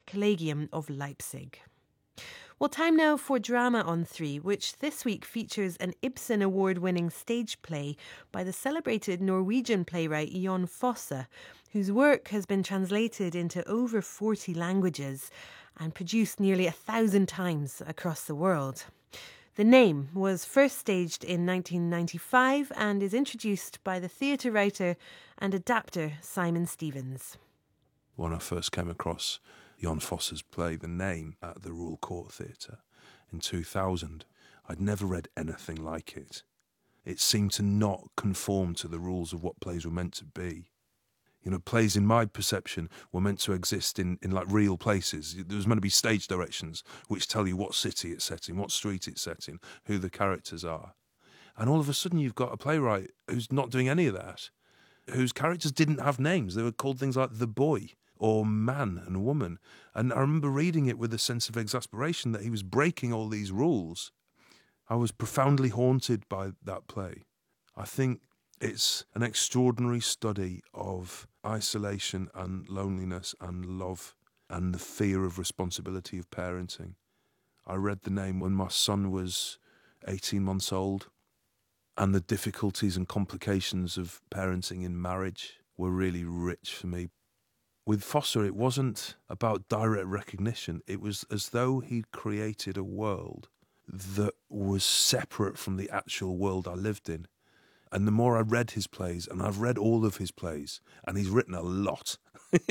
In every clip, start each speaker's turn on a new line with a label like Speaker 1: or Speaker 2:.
Speaker 1: Collegium of Leipzig. Well, time now for Drama on 3, which this week features an Ibsen Award-winning stage play by the celebrated Norwegian playwright Jon Fosse, whose work has been translated into over 40 languages and produced nearly 1,000 times across the world. The Name was first staged in 1995 and is introduced by the theatre writer and adapter Simon Stevens.
Speaker 2: When I first came across Jon Fosse's play The Name at the Royal Court Theatre in 2000, I'd never read anything like it. It seemed to not conform to the rules of what plays were meant to be. You know, plays in my perception were meant to exist in like real places. There was meant to be stage directions which tell you what city it's set in, what street it's set in, who the characters are. And all of a sudden you've got a playwright who's not doing any of that, whose characters didn't have names. They were called things like The Boy or Man and Woman. And I remember reading it with a sense of exasperation that he was breaking all these rules. I was profoundly haunted by that play. I think it's an extraordinary study of isolation and loneliness and love and the fear of responsibility of parenting. I read The Name when my son was 18 months old, and the difficulties and complications of parenting in marriage were really rich for me. With Fosse, it wasn't about direct recognition. It was as though he'd created a world that was separate from the actual world I lived in. And the more I read his plays, and I've read all of his plays, and he's written a lot,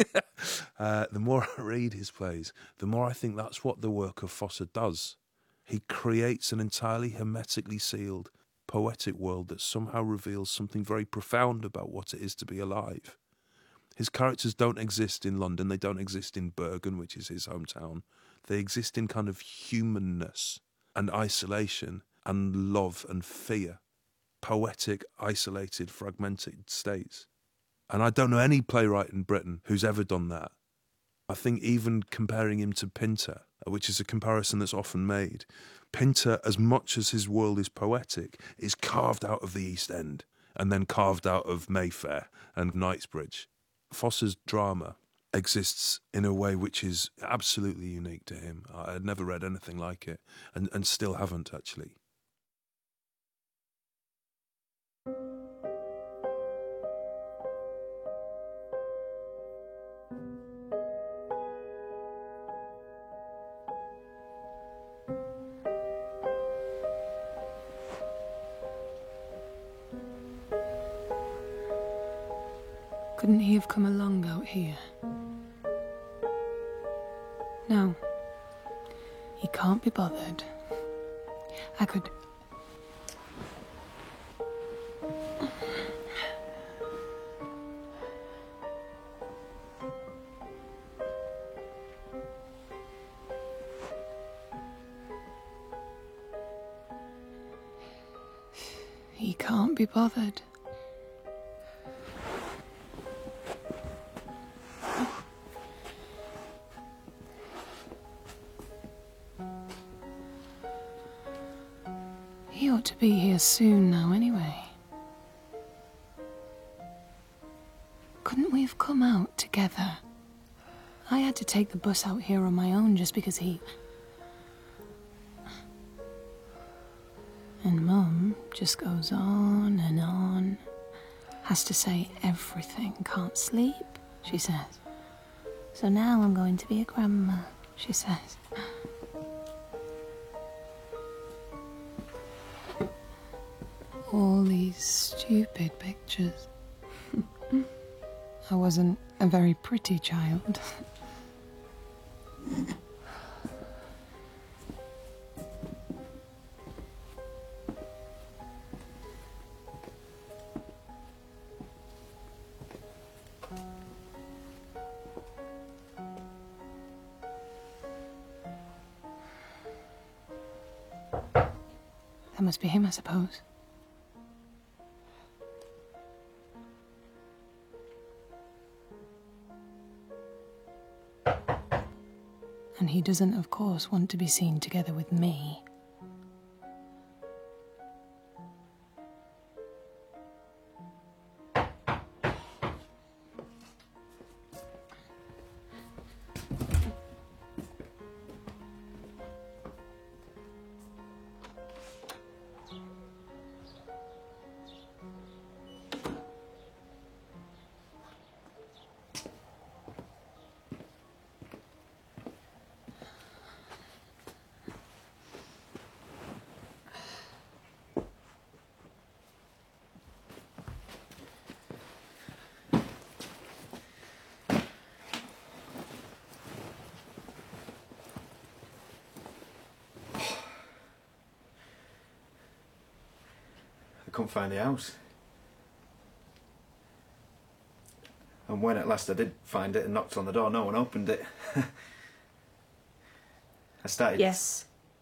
Speaker 2: the more I read his plays, the more I think that's what the work of Fosse does. He creates an entirely hermetically sealed, poetic world that somehow reveals something very profound about what it is to be alive. His characters don't exist in London, they don't exist in Bergen, which is his hometown. They exist in kind of humanness and isolation and love and fear. Poetic, isolated, fragmented states. And I don't know any playwright in Britain who's ever done that. I think even comparing him to Pinter, which is a comparison that's often made, Pinter, as much as his world is poetic, is carved out of the East End and then carved out of Mayfair and Knightsbridge. Fosse's drama exists in a way which is absolutely unique to him. I had never read anything like it and still haven't, actually.
Speaker 3: Couldn't he have come along out here? No. He can't be bothered. I could... He can't be bothered. He ought to be here soon now, anyway. Couldn't we have come out together? I had to take the bus out here on my own just because he... And Mum just goes on and on. Has to say everything. Can't sleep, she says. So now I'm going to be a grandma, she says. All these stupid pictures. I wasn't a very pretty child. That must be him, I suppose. And he doesn't, of course, want to be seen together with me.
Speaker 4: couldn't find the house. And when at last I did find it and knocked on the door, no one opened it. I started...
Speaker 3: Yes.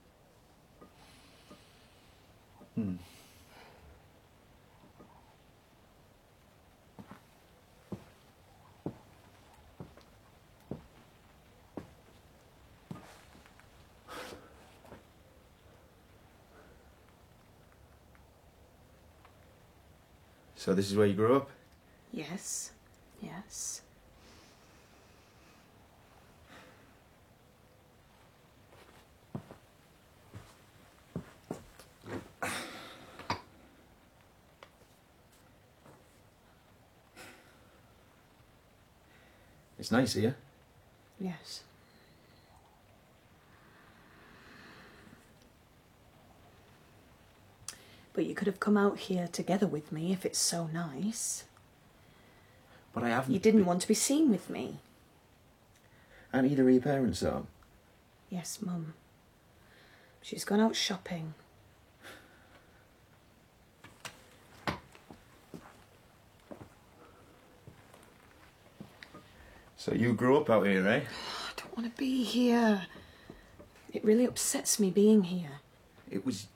Speaker 4: So this is where you grew up?
Speaker 3: Yes. Yes.
Speaker 4: It's nice here.
Speaker 3: Yes. But you could have come out here together with me if it's so nice.
Speaker 4: But I haven't...
Speaker 3: You didn't want to be seen with me.
Speaker 4: And either of your parents home?
Speaker 3: Yes, Mum. She's gone out shopping.
Speaker 4: So you grew up out here, eh?
Speaker 3: I don't want to be here. It really upsets me being here.
Speaker 4: It was...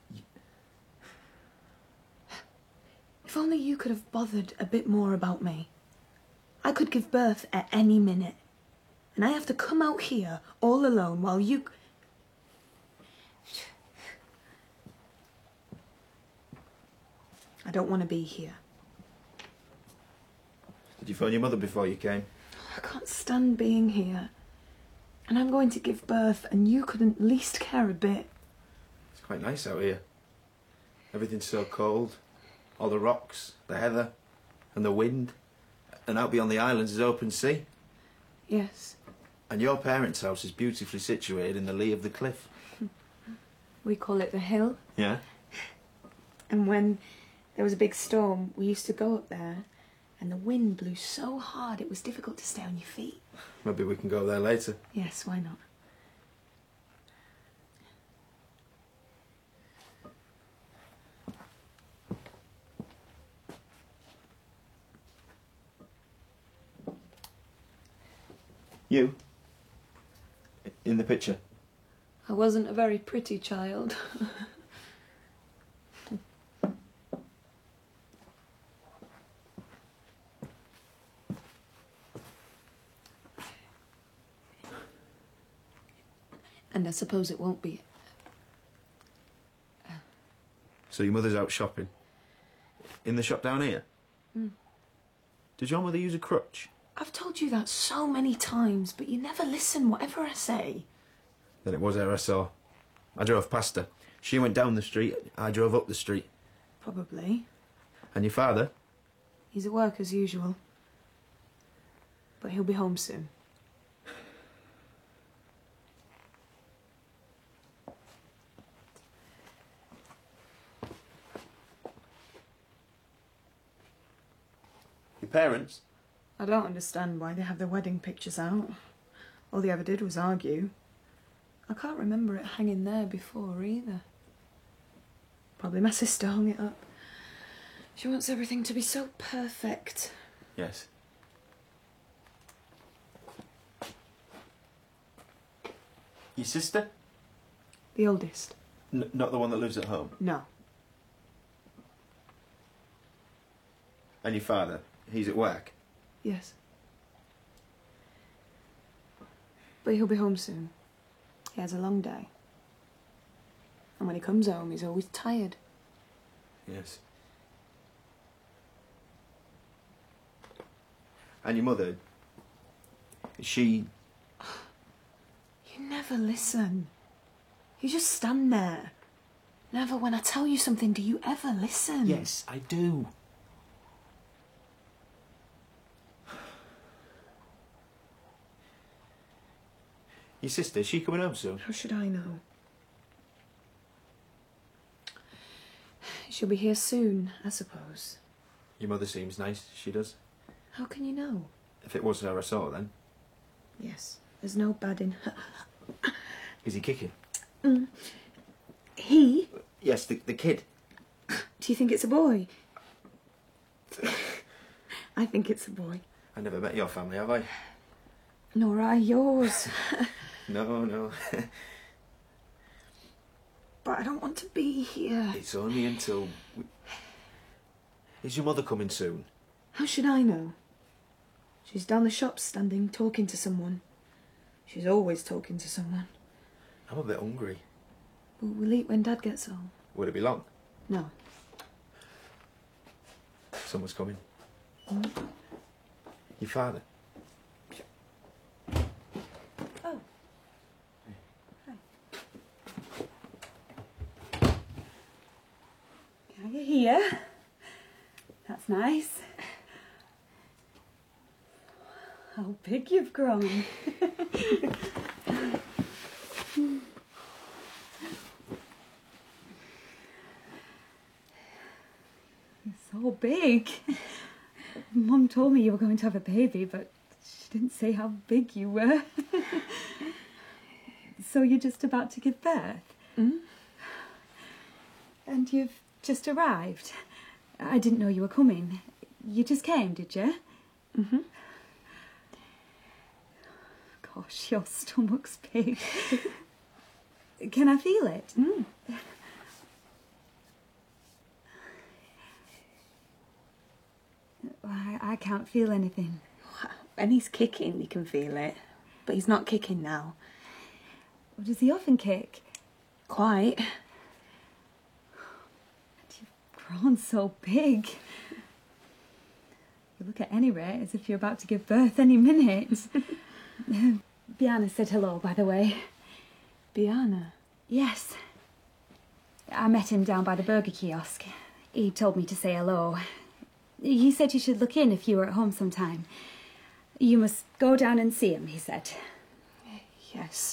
Speaker 3: If only you could have bothered a bit more about me. I could give birth at any minute. And I have to come out here all alone while you... I don't want to be here.
Speaker 4: Did you phone your mother before you came?
Speaker 3: I can't stand being here. And I'm going to give birth and you couldn't least care a bit.
Speaker 4: It's quite nice out here. Everything's so cold. All the rocks, the heather, and the wind. And out beyond the islands is open sea.
Speaker 3: Yes.
Speaker 4: And your parents' house is beautifully situated in the lee of the cliff.
Speaker 3: We call it the Hill.
Speaker 4: Yeah?
Speaker 3: And when there was a big storm, we used to go up there and the wind blew so hard it was difficult to stay on your feet.
Speaker 4: Maybe we can go there later.
Speaker 3: Yes, why not?
Speaker 4: You? In the picture?
Speaker 3: I wasn't a very pretty child. And I suppose it won't be.
Speaker 4: So your mother's out shopping? In the shop down here? Did your mother use a crutch?
Speaker 3: I've told you that so many times, but you never listen whatever I say.
Speaker 4: Then it was her I saw. I drove past her. She went down the street, I drove up the street.
Speaker 3: Probably.
Speaker 4: And your father?
Speaker 3: He's at work as usual. But he'll be home soon.
Speaker 4: Your parents?
Speaker 3: I don't understand why they have their wedding pictures out. All they ever did was argue. I can't remember it hanging there before either. Probably my sister hung it up. She wants everything to be so perfect.
Speaker 4: Yes. Your sister?
Speaker 3: The oldest?
Speaker 4: Not the one that lives at home?
Speaker 3: No.
Speaker 4: And your father? He's at work?
Speaker 3: Yes. But he'll be home soon. He has a long day. And when he comes home, he's always tired.
Speaker 4: Yes. And your mother? Is she...
Speaker 3: You never listen. You just stand there. Never when I tell you something do you ever listen.
Speaker 4: Yes, I do. Your sister, is she coming home soon?
Speaker 3: How should I know? She'll be here soon, I suppose.
Speaker 4: Your mother seems nice, she does.
Speaker 3: How can you know?
Speaker 4: If it was her I saw then.
Speaker 3: Yes, there's no bad in her.
Speaker 4: Is he kicking?
Speaker 3: He?
Speaker 4: Yes, the kid.
Speaker 3: Do you think it's a boy? I think it's a boy.
Speaker 4: I never met your family, have I?
Speaker 3: Nor I yours.
Speaker 4: No.
Speaker 3: But I don't want to be here.
Speaker 4: It's only until... Is your mother coming soon?
Speaker 3: How should I know? She's down the shop standing, talking to someone. She's always talking to someone.
Speaker 4: I'm a bit hungry.
Speaker 3: We'll eat when Dad gets home.
Speaker 4: Will it be long?
Speaker 3: No.
Speaker 4: Someone's coming. Your father?
Speaker 3: Oh. Hi.
Speaker 5: Are you here? That's nice. How big you've grown. So big. Mum told me you were going to have a baby, but she didn't say how big you were. So you're just about to give birth?
Speaker 3: Mm?
Speaker 5: And you've just arrived? I didn't know you were coming. You just came, did you?
Speaker 3: Mm-hmm.
Speaker 5: Gosh, your stomach's big. Can I feel it?
Speaker 3: Mm.
Speaker 5: I can't feel anything.
Speaker 3: When he's kicking, you can feel it. But he's not kicking now.
Speaker 5: Does he often kick?
Speaker 3: Quite.
Speaker 5: You've grown so big. You look at any rate as if you're about to give birth any minute. Biana said hello, by the way.
Speaker 3: Biana?
Speaker 5: Yes. I met him down by the burger kiosk. He told me to say hello. He said you should look in if you were at home sometime. You must go down and see him, he said.
Speaker 3: Yes.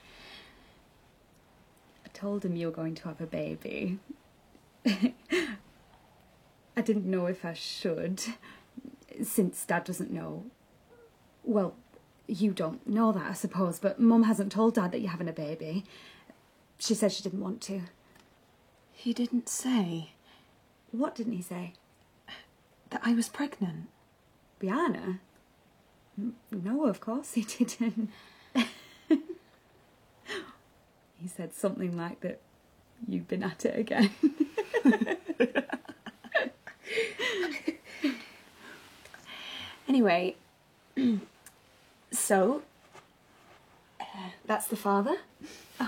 Speaker 5: I told him you were going to have a baby. I didn't know if I should, since Dad doesn't know. Well, you don't know that, I suppose, but Mum hasn't told Dad that you're having a baby. She said she didn't want to.
Speaker 3: He didn't say
Speaker 5: What didn't he say?
Speaker 3: that I was pregnant.
Speaker 5: Biana? No, of course he didn't. He said something like that you've been at it again.
Speaker 3: Anyway, so, that's the father. Oh.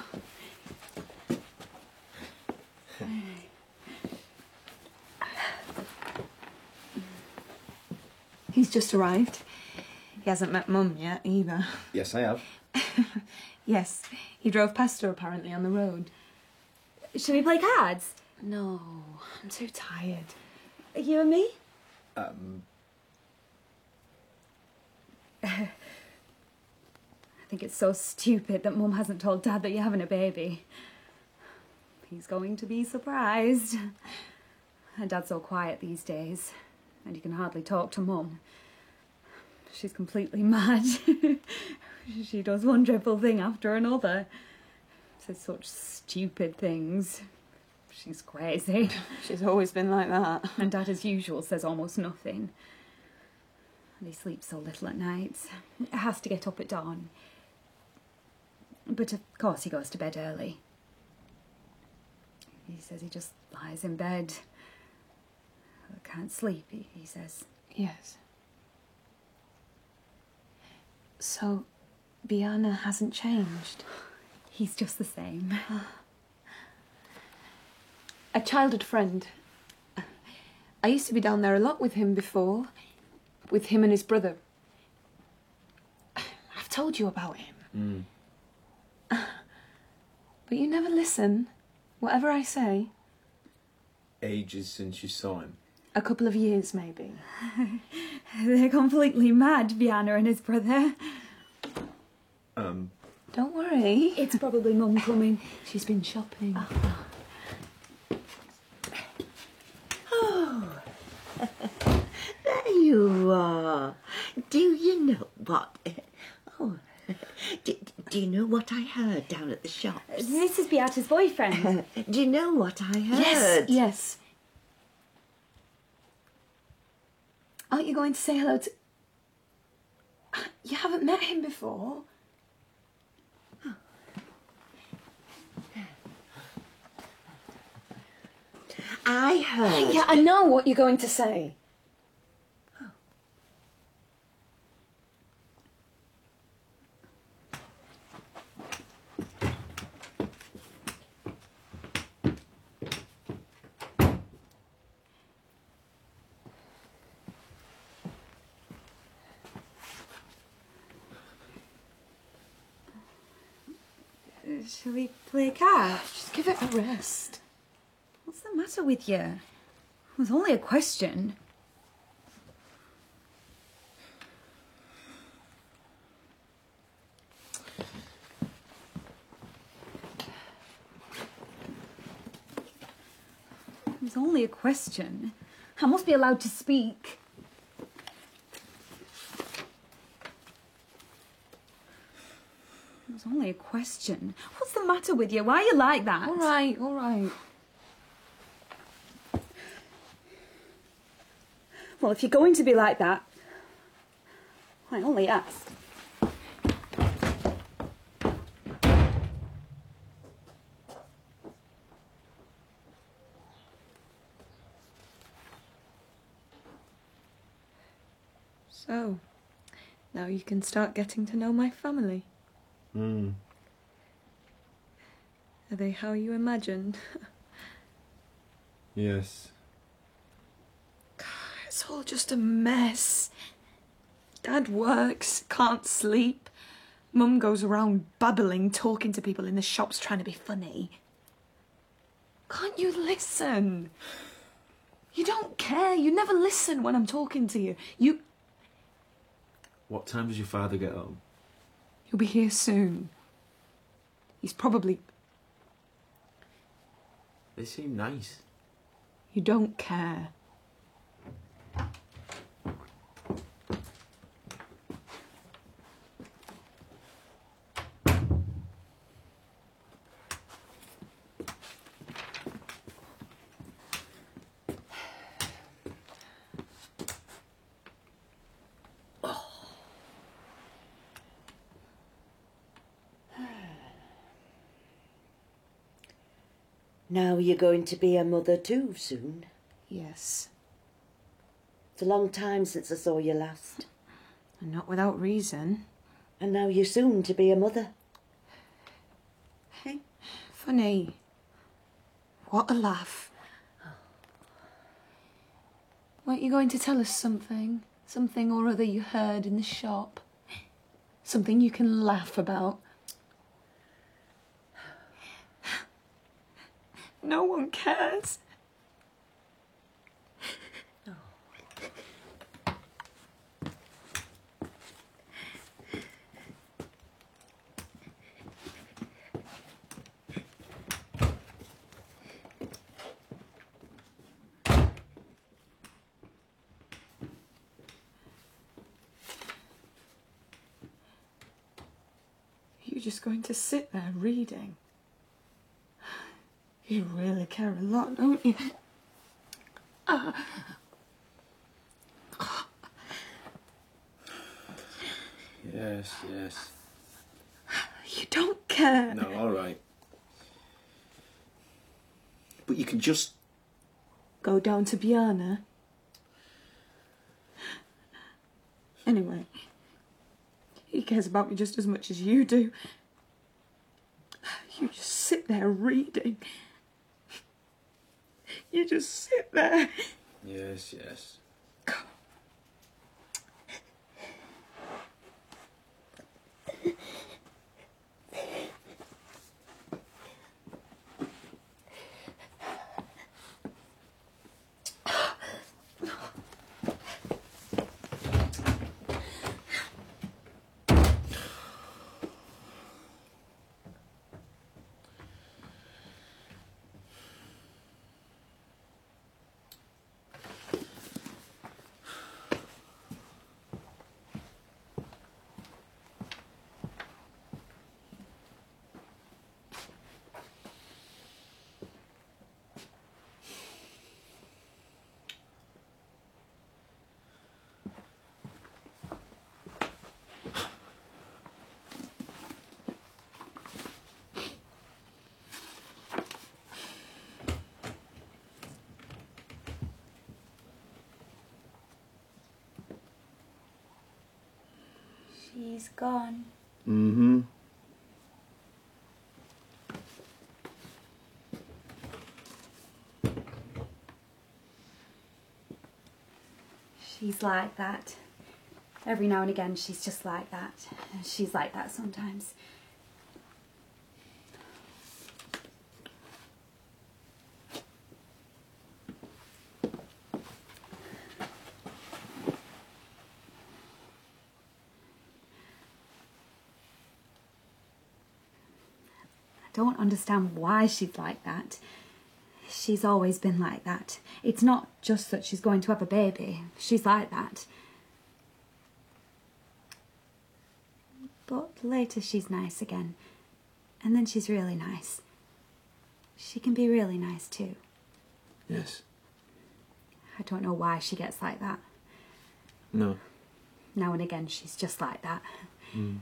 Speaker 3: He's just arrived. He hasn't met Mum yet, either.
Speaker 4: Yes, I have.
Speaker 3: Yes, he drove past her apparently on the road.
Speaker 5: Shall we play cards?
Speaker 3: No, I'm too tired.
Speaker 5: You and me? I think it's so stupid that Mum hasn't told Dad that you're having a baby. He's going to be surprised. And Dad's so quiet these days, and he can hardly talk to Mum. She's completely mad. She does one dreadful thing after another. Says such stupid things. She's crazy.
Speaker 3: She's always been like that.
Speaker 5: And Dad, as usual, says almost nothing. And he sleeps so little at night. Has to get up at dawn. But of course he goes to bed early. He says he just lies in bed. Can't sleep, he says.
Speaker 3: Yes. So, Biana hasn't changed?
Speaker 5: He's just the same.
Speaker 3: A childhood friend. I used to be down there a lot with him before. With him and his brother. I've told you about him. But you never listen. Whatever I say.
Speaker 4: Ages since you saw him.
Speaker 3: A couple of years, maybe.
Speaker 5: They're completely mad, Biana and his brother.
Speaker 3: Don't worry.
Speaker 5: It's probably Mum coming.
Speaker 3: She's been shopping.
Speaker 6: Oh, there you are. Do you know what? Oh, do you know what I heard down at the shops?
Speaker 5: This is Beata's boyfriend.
Speaker 6: Do you know what I heard?
Speaker 3: Yes. Aren't you going to say hello to... You haven't met him before?
Speaker 6: I heard...
Speaker 3: Yeah, I know what you're going to say.
Speaker 5: Shall we play cards?
Speaker 3: Just give it a rest.
Speaker 5: What's the matter with you? It was only a question. It was only a question. I must be allowed to speak. It was only a question. What's the matter with you? Why are you like that?
Speaker 3: All right, all right.
Speaker 5: Well, if you're going to be like that, I only asked.
Speaker 3: So, now you can start getting to know my family.
Speaker 4: Hmm.
Speaker 3: Are they how you imagined?
Speaker 4: Yes.
Speaker 3: It's all just a mess. Dad works, can't sleep. Mum goes around babbling, talking to people in the shops, trying to be funny. Can't you listen? You don't care. You never listen when I'm talking to you.
Speaker 4: What time does your father get home?
Speaker 3: He'll be here soon. He's probably...
Speaker 4: They seem nice.
Speaker 3: You don't care.
Speaker 6: Now you're going to be a mother too soon.
Speaker 3: Yes.
Speaker 6: It's a long time since I saw you last.
Speaker 3: And not without reason.
Speaker 6: And now you're soon to be a mother. Hey?
Speaker 3: Funny. What a laugh. Weren't you going to tell us something? Something or other you heard in the shop? Something you can laugh about? No one cares. You're just going to sit there reading. You really care a lot, don't you?
Speaker 4: Yes, yes.
Speaker 3: You don't care.
Speaker 4: No, all right. But you can just...
Speaker 3: Go down to Biana. Anyway, he cares about me just as much as you do. You just sit there reading. You just sit there.
Speaker 4: Yes, yes.
Speaker 5: She's gone.
Speaker 4: Mm-hmm.
Speaker 5: She's like that. Every now and again she's just like that. She's like that sometimes. I don't understand why she's like that. She's always been like that. It's not just that she's going to have a baby. She's like that. But later she's nice again. And then she's really nice. She can be really nice too.
Speaker 4: Yes.
Speaker 5: I don't know why she gets like that.
Speaker 4: No.
Speaker 5: Now and again she's just like that.
Speaker 4: Mm.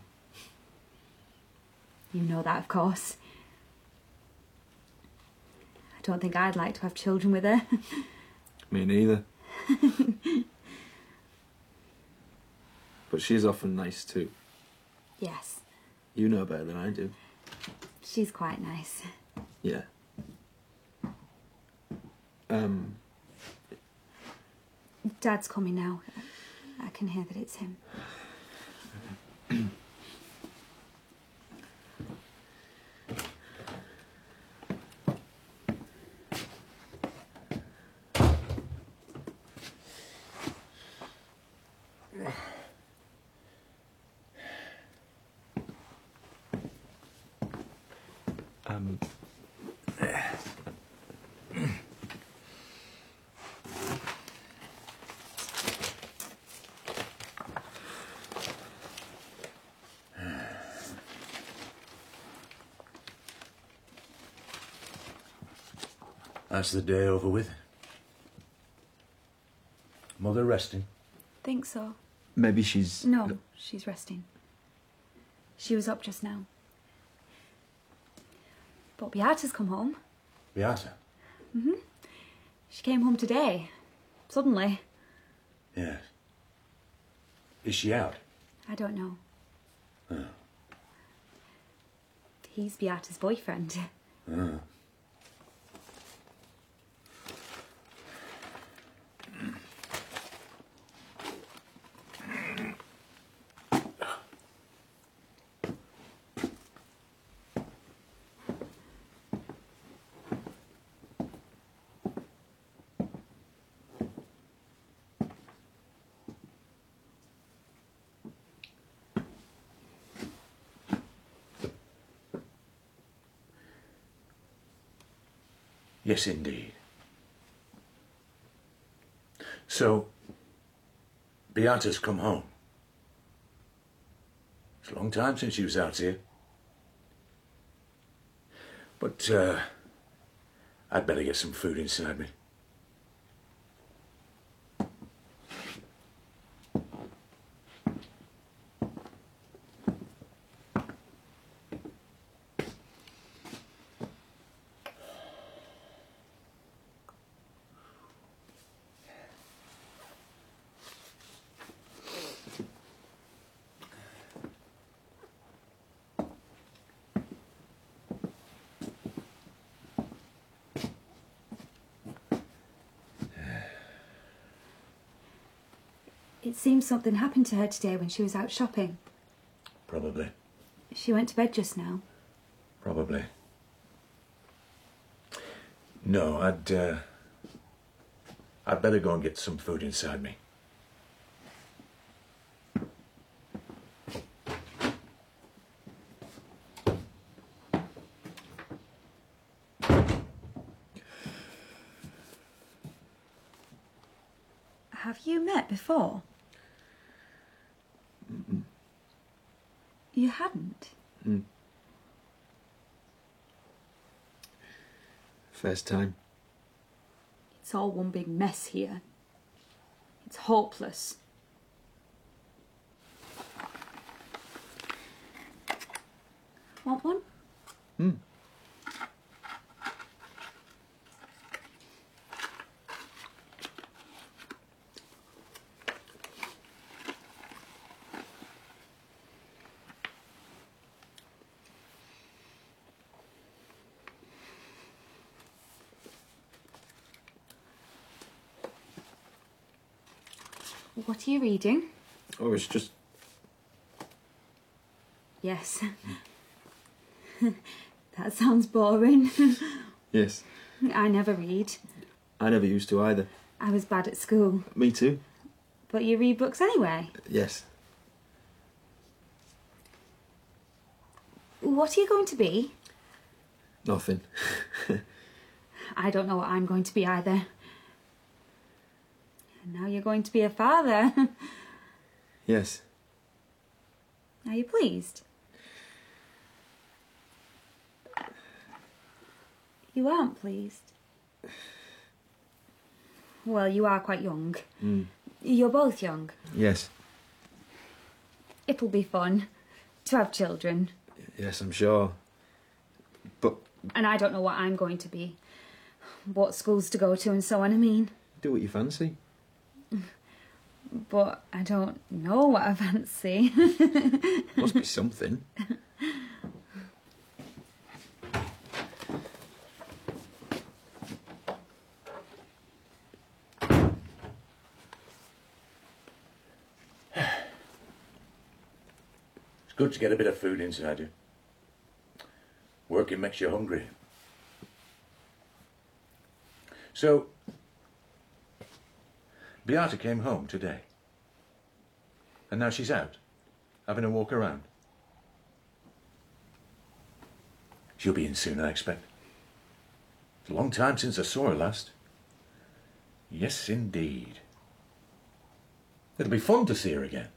Speaker 5: You know that, of course. I don't think I'd like to have children with her.
Speaker 4: Me neither. But she's often nice too.
Speaker 5: Yes,
Speaker 4: You know better than I do.
Speaker 5: she's quite nice.
Speaker 4: Yeah.
Speaker 5: Dad's coming now. I can hear that it's him.
Speaker 7: That's the day over with. Mother resting?
Speaker 5: Think so.
Speaker 4: Maybe she's...
Speaker 5: No, she's resting. She was up just now. But Beata's come home.
Speaker 7: Beata?
Speaker 5: She came home today. Suddenly.
Speaker 7: Yes. Is she out?
Speaker 5: I don't know.
Speaker 7: Oh.
Speaker 5: He's Beata's boyfriend.
Speaker 7: Oh. Yes, indeed. So, Beata's come home. It's a long time since she was out here. But, I'd better get some food inside me.
Speaker 5: It seems something happened to her today when she was out shopping.
Speaker 7: Probably.
Speaker 5: She went to bed just now.
Speaker 7: Probably. No, I'd better go and get some food inside me.
Speaker 5: Have you met before?
Speaker 4: Mm-mm.
Speaker 5: You hadn't?
Speaker 4: Mm. First time.
Speaker 5: It's all one big mess here. It's hopeless. Want one?
Speaker 4: Hmm.
Speaker 5: What are you reading?
Speaker 4: Oh, it's just...
Speaker 5: Yes. That sounds boring.
Speaker 4: Yes.
Speaker 5: I never read.
Speaker 4: I never used to either.
Speaker 5: I was bad at school.
Speaker 4: Me too.
Speaker 5: But you read books anyway?
Speaker 4: Yes.
Speaker 5: What are you going to be?
Speaker 4: Nothing.
Speaker 5: I don't know what I'm going to be either. And now you're going to be a father.
Speaker 4: Yes.
Speaker 5: Are you pleased? You aren't pleased? Well, you are quite young. You're both young.
Speaker 4: Yes.
Speaker 5: It'll be fun to have children.
Speaker 4: Yes, I'm sure. But
Speaker 5: And I don't know what I'm going to be. What schools to go to and so on, I mean.
Speaker 4: do what you fancy.
Speaker 5: But I don't know what I fancy.
Speaker 4: Must be something.
Speaker 7: It's good to get a bit of food inside you. Working makes you hungry. So, Beata came home today. And now she's out, having a walk around. She'll be in soon, I expect. It's a long time since I saw her last. Yes, indeed. It'll be fun to see her again.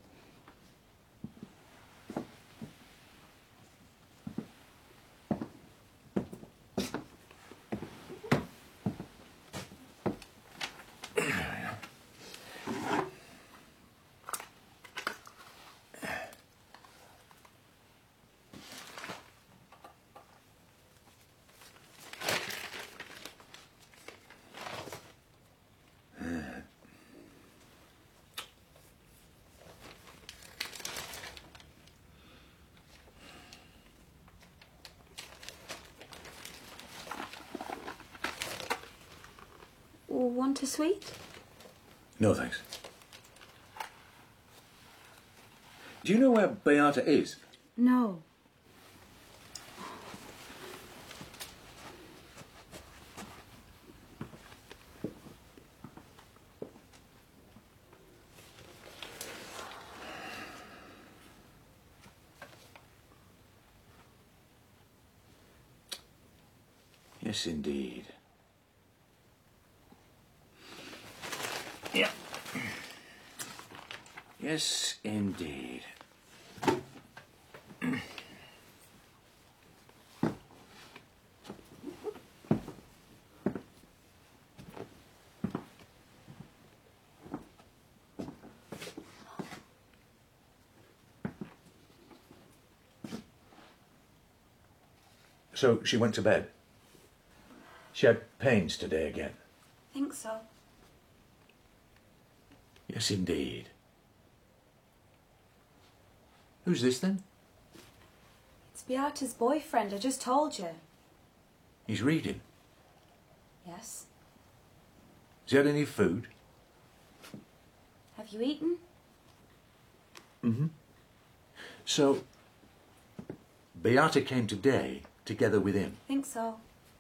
Speaker 5: Want a sweet?
Speaker 7: No, thanks. Do you know where Beata is?
Speaker 5: No.
Speaker 7: Yes, indeed. Yeah. Yes, indeed. So she went to bed. She had pains today again.
Speaker 5: Think so.
Speaker 7: Yes, indeed. Who's this then?
Speaker 5: It's Beata's boyfriend, I just told you.
Speaker 7: He's reading.
Speaker 5: Yes.
Speaker 7: Has he had any food?
Speaker 5: Have you eaten?
Speaker 4: Mm-hmm.
Speaker 7: So, Beata came today together with him.
Speaker 5: Think so.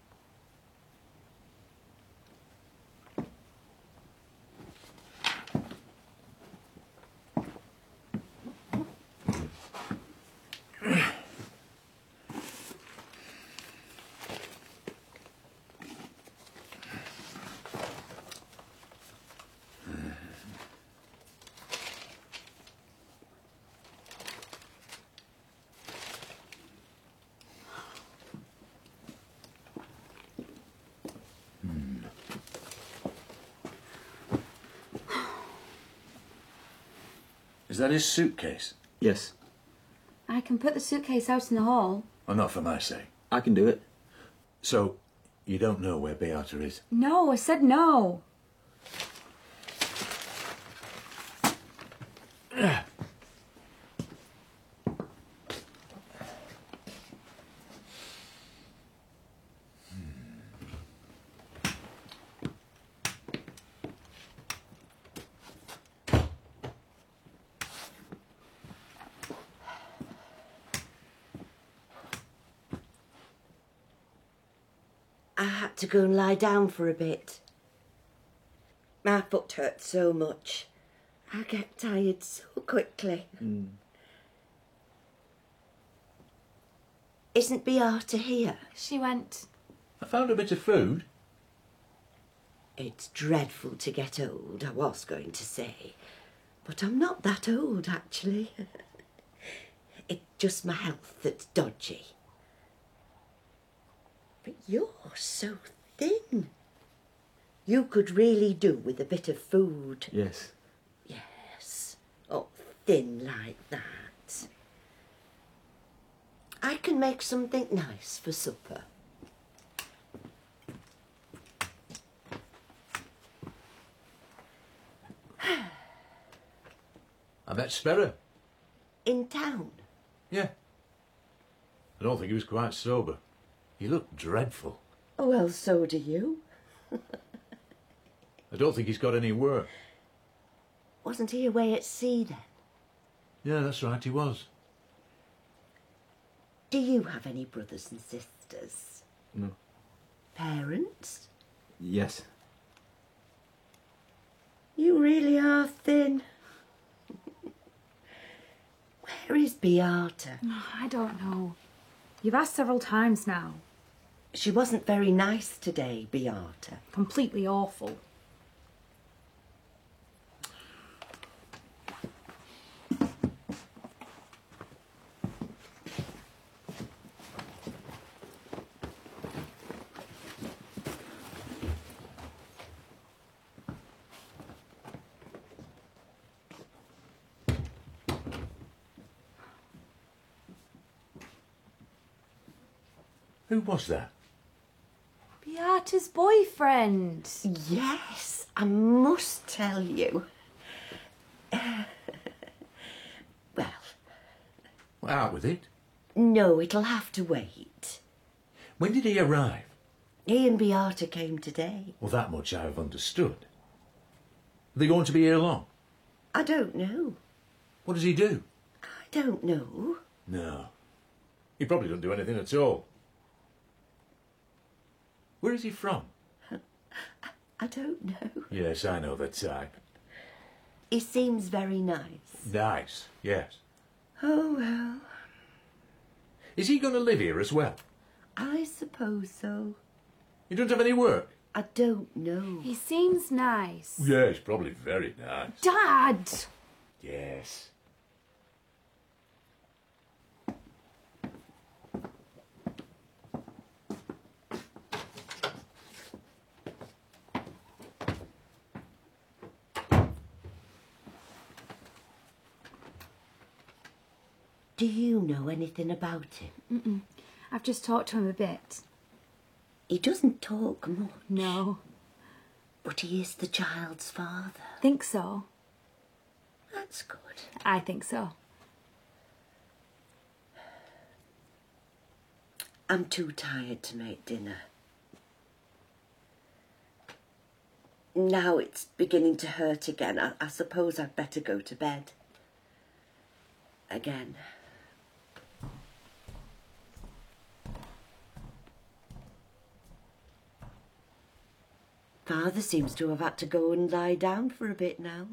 Speaker 7: Is that his suitcase?
Speaker 4: Yes.
Speaker 5: I can put the suitcase out in the hall.
Speaker 7: Well, not for my sake.
Speaker 4: I can do it.
Speaker 7: So, you don't know where Beata is?
Speaker 5: No, I said no.
Speaker 6: had to go and lie down for a bit. My foot hurt so much. I get tired so quickly. Isn't Beata here?
Speaker 5: She went.
Speaker 7: I found a bit of food.
Speaker 6: It's dreadful to get old, I was going to say. But I'm not that old, actually. It's just my health that's dodgy. But you're so thin. You could really do with a bit of food.
Speaker 4: Yes.
Speaker 6: Yes. Oh, thin like that. I can make something nice for supper.
Speaker 7: I met Sparrow.
Speaker 6: In town?
Speaker 7: Yeah. I don't think he was quite sober. He looked dreadful.
Speaker 6: Oh, well, so do you.
Speaker 7: I don't think he's got any work.
Speaker 6: Wasn't he away at sea then?
Speaker 7: Yeah, that's right, he was.
Speaker 6: Do you have any brothers and sisters?
Speaker 4: No.
Speaker 6: Parents?
Speaker 4: Yes.
Speaker 6: You really are thin. Where is Beata?
Speaker 5: I don't know. You've asked several times now.
Speaker 6: She wasn't very nice today, Beata.
Speaker 5: Completely awful.
Speaker 7: Who was that?
Speaker 5: Beata's boyfriend.
Speaker 6: Yes, I must tell you. Well,
Speaker 7: Out with it.
Speaker 6: no, it'll have to wait.
Speaker 7: When did he arrive?
Speaker 6: He and Beata came today.
Speaker 7: Well, that much I have understood. Are they going to be here long?
Speaker 6: I don't know.
Speaker 7: What does he do?
Speaker 6: I don't know.
Speaker 7: No. He probably doesn't do anything at all. Where is he from?
Speaker 6: I don't know.
Speaker 7: Yes, I know the type.
Speaker 6: He seems very nice.
Speaker 7: Nice, yes.
Speaker 6: Oh, well,
Speaker 7: Is he going to live here as well?
Speaker 6: I suppose so.
Speaker 7: He doesn't have any work?
Speaker 6: I don't know.
Speaker 5: He seems nice.
Speaker 7: Yes, probably very nice.
Speaker 5: Dad!
Speaker 7: Yes.
Speaker 6: Do you know anything about him?
Speaker 5: I've just talked to him a bit.
Speaker 6: He doesn't talk much.
Speaker 5: No.
Speaker 6: But he is the child's father.
Speaker 5: Think so?
Speaker 6: That's good.
Speaker 5: I think so.
Speaker 6: I'm too tired to make dinner. Now it's beginning to hurt again. I suppose I'd better go to bed. Again. Father seems to have had to go and lie down for a bit now.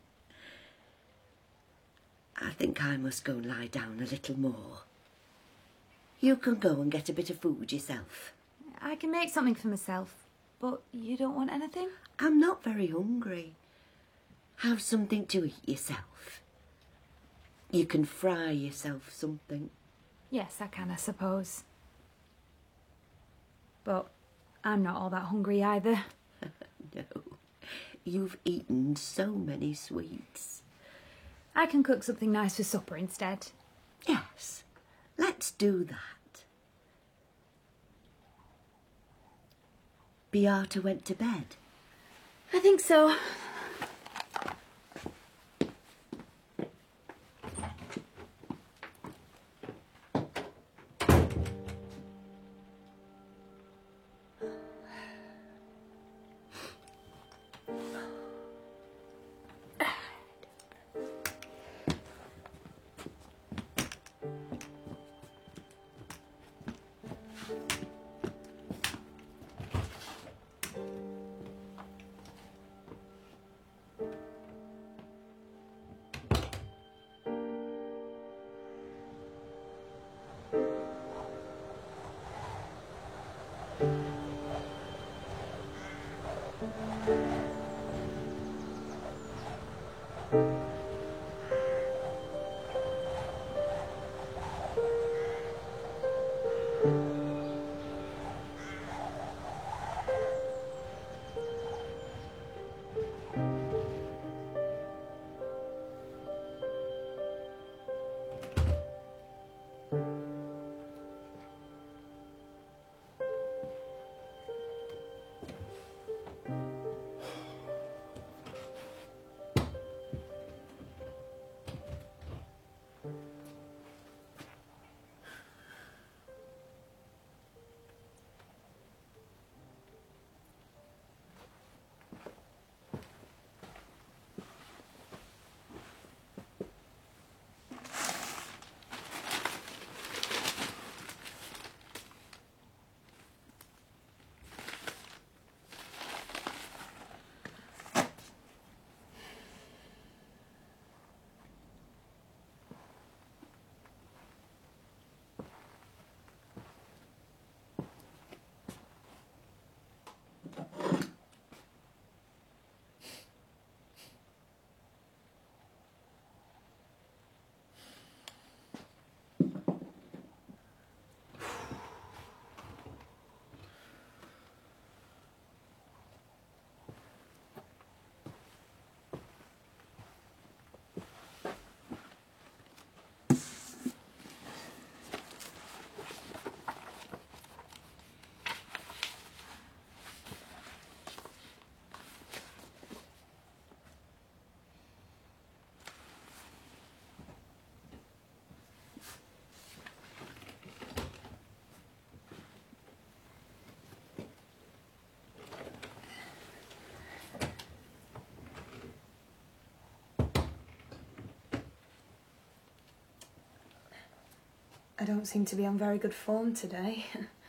Speaker 6: I think I must go and lie down a little more. You can go and get a bit of food yourself.
Speaker 5: I can make something for myself, but you don't want anything?
Speaker 6: I'm not very hungry. Have something to eat yourself. You can fry yourself something.
Speaker 5: Yes, I can, I suppose. But I'm not all that hungry either.
Speaker 6: No, you've eaten so many sweets.
Speaker 5: I can cook something nice for supper instead.
Speaker 6: Yes, let's do that. Beata went to bed.
Speaker 5: I think so.
Speaker 3: I don't seem to be on very good form today.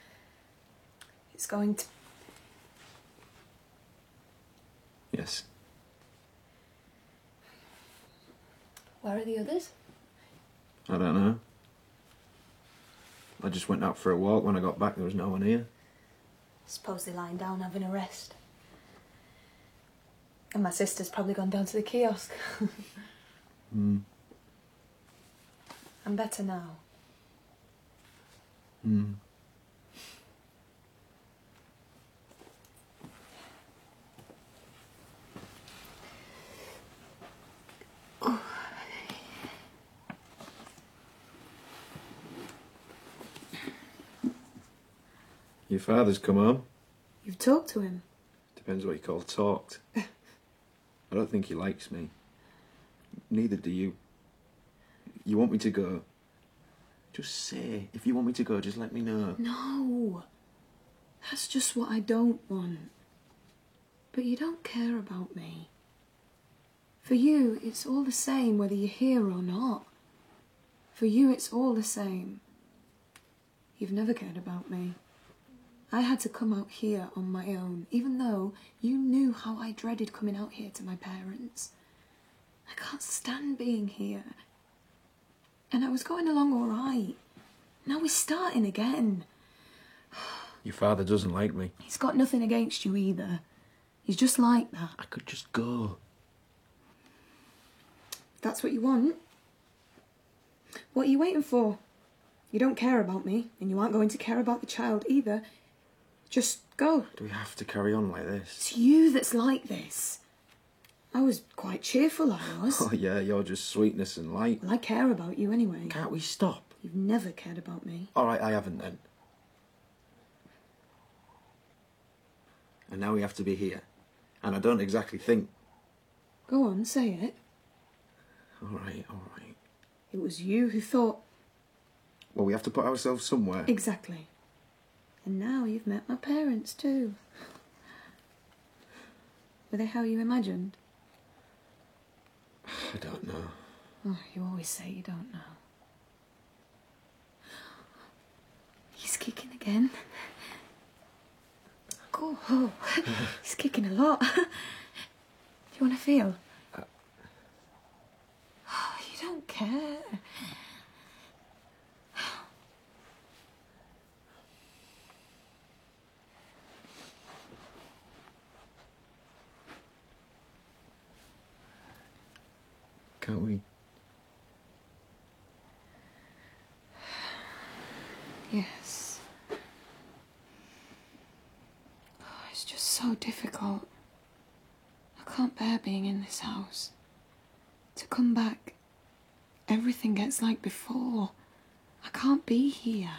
Speaker 3: It's going to...
Speaker 4: Yes.
Speaker 3: Where are the others?
Speaker 4: I don't know. I just went out for a walk. When I got back, there was no one here.
Speaker 3: Suppose they're lying down having a rest. And my sister's probably gone down to the kiosk.
Speaker 4: Hmm.
Speaker 3: I'm better now.
Speaker 4: Hmm. Your father's come home.
Speaker 3: You've talked to him?
Speaker 4: Depends what you call talked. I don't think he likes me. Neither do you. You want me to go? Just say. If you want me to go, just let me know.
Speaker 3: No. That's just what I don't want. But you don't care about me. For you, it's all the same whether you're here or not. For you, it's all the same. You've never cared about me. I had to come out here on my own, even though you knew how I dreaded coming out here to my parents. I can't stand being here. And I was going along all right. Now we're starting again.
Speaker 4: Your father doesn't like me.
Speaker 3: He's got nothing against you either. He's just like that.
Speaker 4: I could just go.
Speaker 3: That's what you want. What are you waiting for? You don't care about me, and you aren't going to care about the child either. Just go.
Speaker 4: Do we have to carry on like this?
Speaker 3: It's you that's like this. I was quite cheerful, I was.
Speaker 4: Oh yeah, you're just sweetness and light.
Speaker 3: Well, I care about you anyway.
Speaker 4: Can't we stop?
Speaker 3: You've never cared about me.
Speaker 4: Alright, I haven't then. And now we have to be here. And I don't exactly think...
Speaker 3: Go on, say it.
Speaker 4: Alright, alright.
Speaker 3: It was you who thought...
Speaker 4: Well, we have to put ourselves somewhere.
Speaker 3: Exactly. And now you've met my parents too. Were they how you imagined?
Speaker 4: I don't know.
Speaker 3: Oh, you always say you don't know. He's kicking again. Go. Oh, he's kicking a lot. Do you want to feel? Oh, you don't care.
Speaker 4: can't we?
Speaker 3: Yes. Oh, it's just so difficult. I can't bear being in this house. To come back, everything gets like before. I can't be here.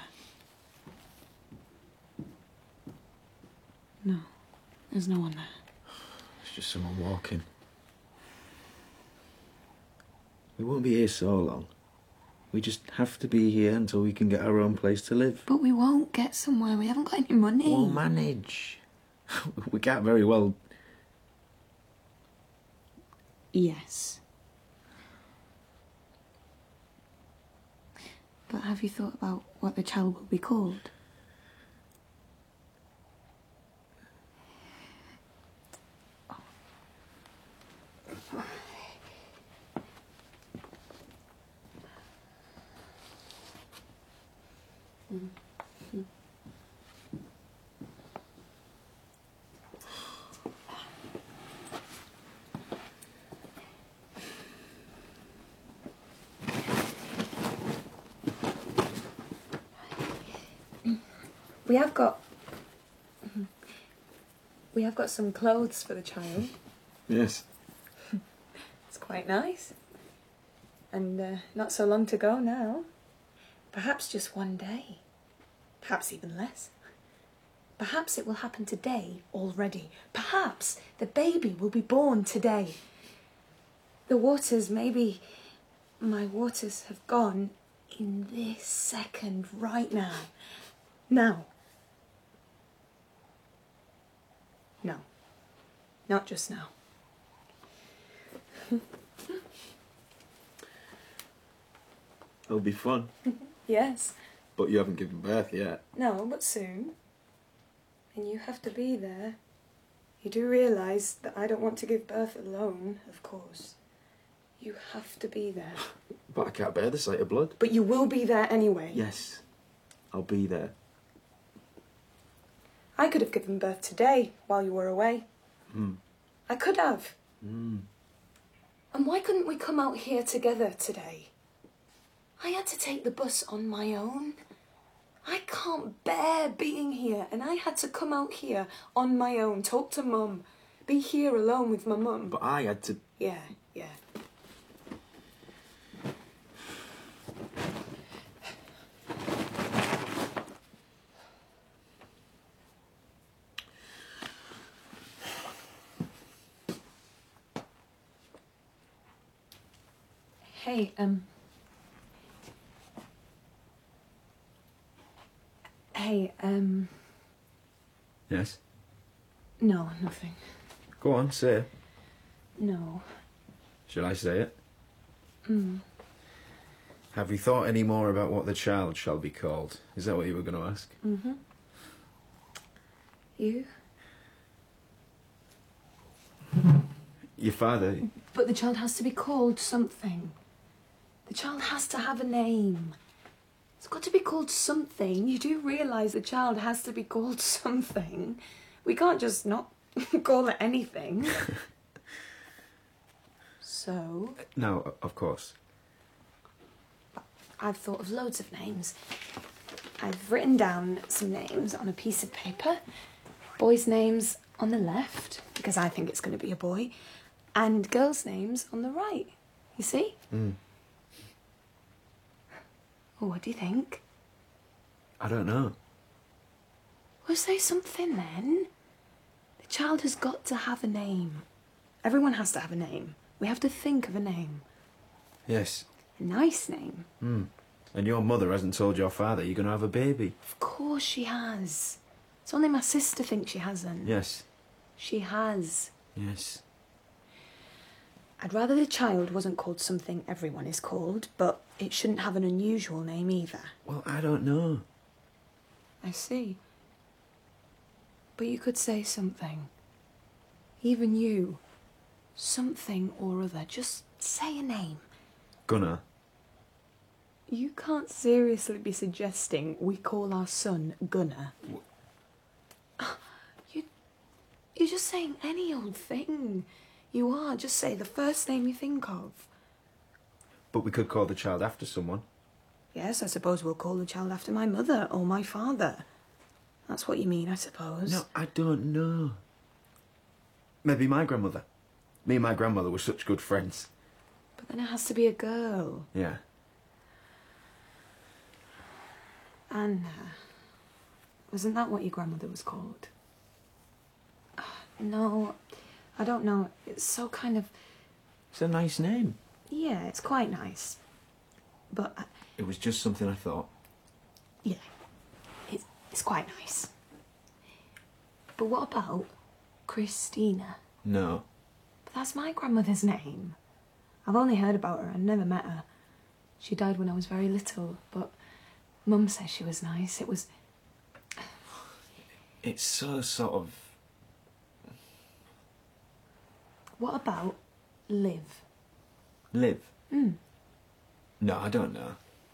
Speaker 3: No, there's no one there.
Speaker 4: It's just someone walking. We won't be here so long. We just have to be here until we can get our own place to live.
Speaker 3: But we won't get somewhere. We haven't got any money.
Speaker 4: We'll manage. We can't very well.
Speaker 3: Yes. But have you thought about what the child will be called? We have got some clothes for the child.
Speaker 4: Yes.
Speaker 3: It's quite nice. And not so long to go now. Perhaps just one day. Perhaps even less. Perhaps it will happen today already. Perhaps the baby will be born today. The waters, maybe my waters have gone in this second right now. Now. No. Not just now.
Speaker 4: It'll be fun.
Speaker 3: Yes.
Speaker 4: But you haven't given birth yet.
Speaker 3: No, but soon. And you have to be there. You do realise that I don't want to give birth alone, of course. You have to be there.
Speaker 4: But I can't bear the sight of blood.
Speaker 3: But you will be there anyway.
Speaker 4: Yes, I'll be there.
Speaker 3: I could have given birth today while you were away. I could have. And why couldn't we come out here together today? I had to take the bus on my own. I can't bear being here, and I had to come out here on my own, talk to Mum, be here alone with my mum.
Speaker 4: But I had to...
Speaker 3: Yeah. Hey,
Speaker 4: Yes?
Speaker 3: No, nothing.
Speaker 4: Go on, say it.
Speaker 3: No.
Speaker 4: Shall I say it? Have you thought any more about what the child shall be called? Is that what you were going to ask?
Speaker 3: You?
Speaker 4: Your father...
Speaker 3: But the child has to be called something. The child has to have a name. It's got to be called something. You do realise the child has to be called something. We can't just not call it anything. So...
Speaker 4: No, of course.
Speaker 3: I've thought of loads of names. I've written down some names on a piece of paper. Boys' names on the left, because I think it's going to be a boy, and girls' names on the right. You see? Oh, what do you think?
Speaker 4: I don't know.
Speaker 3: Well, say something then. The child has got to have a name. Everyone has to have a name. We have to think of a name.
Speaker 4: Yes.
Speaker 3: A nice name.
Speaker 4: And your mother hasn't told your father you're going to have a baby.
Speaker 3: Of course she has. It's only my sister thinks she hasn't.
Speaker 4: Yes.
Speaker 3: She has.
Speaker 4: Yes.
Speaker 3: I'd rather the child wasn't called something everyone is called, but it shouldn't have an unusual name either.
Speaker 4: Well, I don't know.
Speaker 3: I see. But you could say something. Even you. Something or other. Just say a name.
Speaker 4: Gunnar.
Speaker 3: You can't seriously be suggesting we call our son Gunnar. You're just saying any old thing. You are. Just say the first name you think of.
Speaker 4: But we could call the child after someone.
Speaker 3: Yes, I suppose we'll call the child after my mother or my father. That's what you mean, I suppose.
Speaker 4: No, I don't know. Maybe my grandmother. Me and my grandmother were such good friends.
Speaker 3: But then it has to be a girl.
Speaker 4: Yeah.
Speaker 3: Anna. Wasn't that what your grandmother was called? No, I don't know. It's so kind of...
Speaker 4: It's a nice name.
Speaker 3: Yeah, it's quite nice. But...
Speaker 4: It was just something I thought.
Speaker 3: yeah, it's quite nice. But what about Christina?
Speaker 4: No.
Speaker 3: But that's my grandmother's name. I've only heard about her and never met her. She died when I was very little, but Mum says she was nice. It was...
Speaker 4: It's so sort of...
Speaker 3: What about Liv?
Speaker 4: Liv?
Speaker 3: Hmm.
Speaker 4: No, I don't know.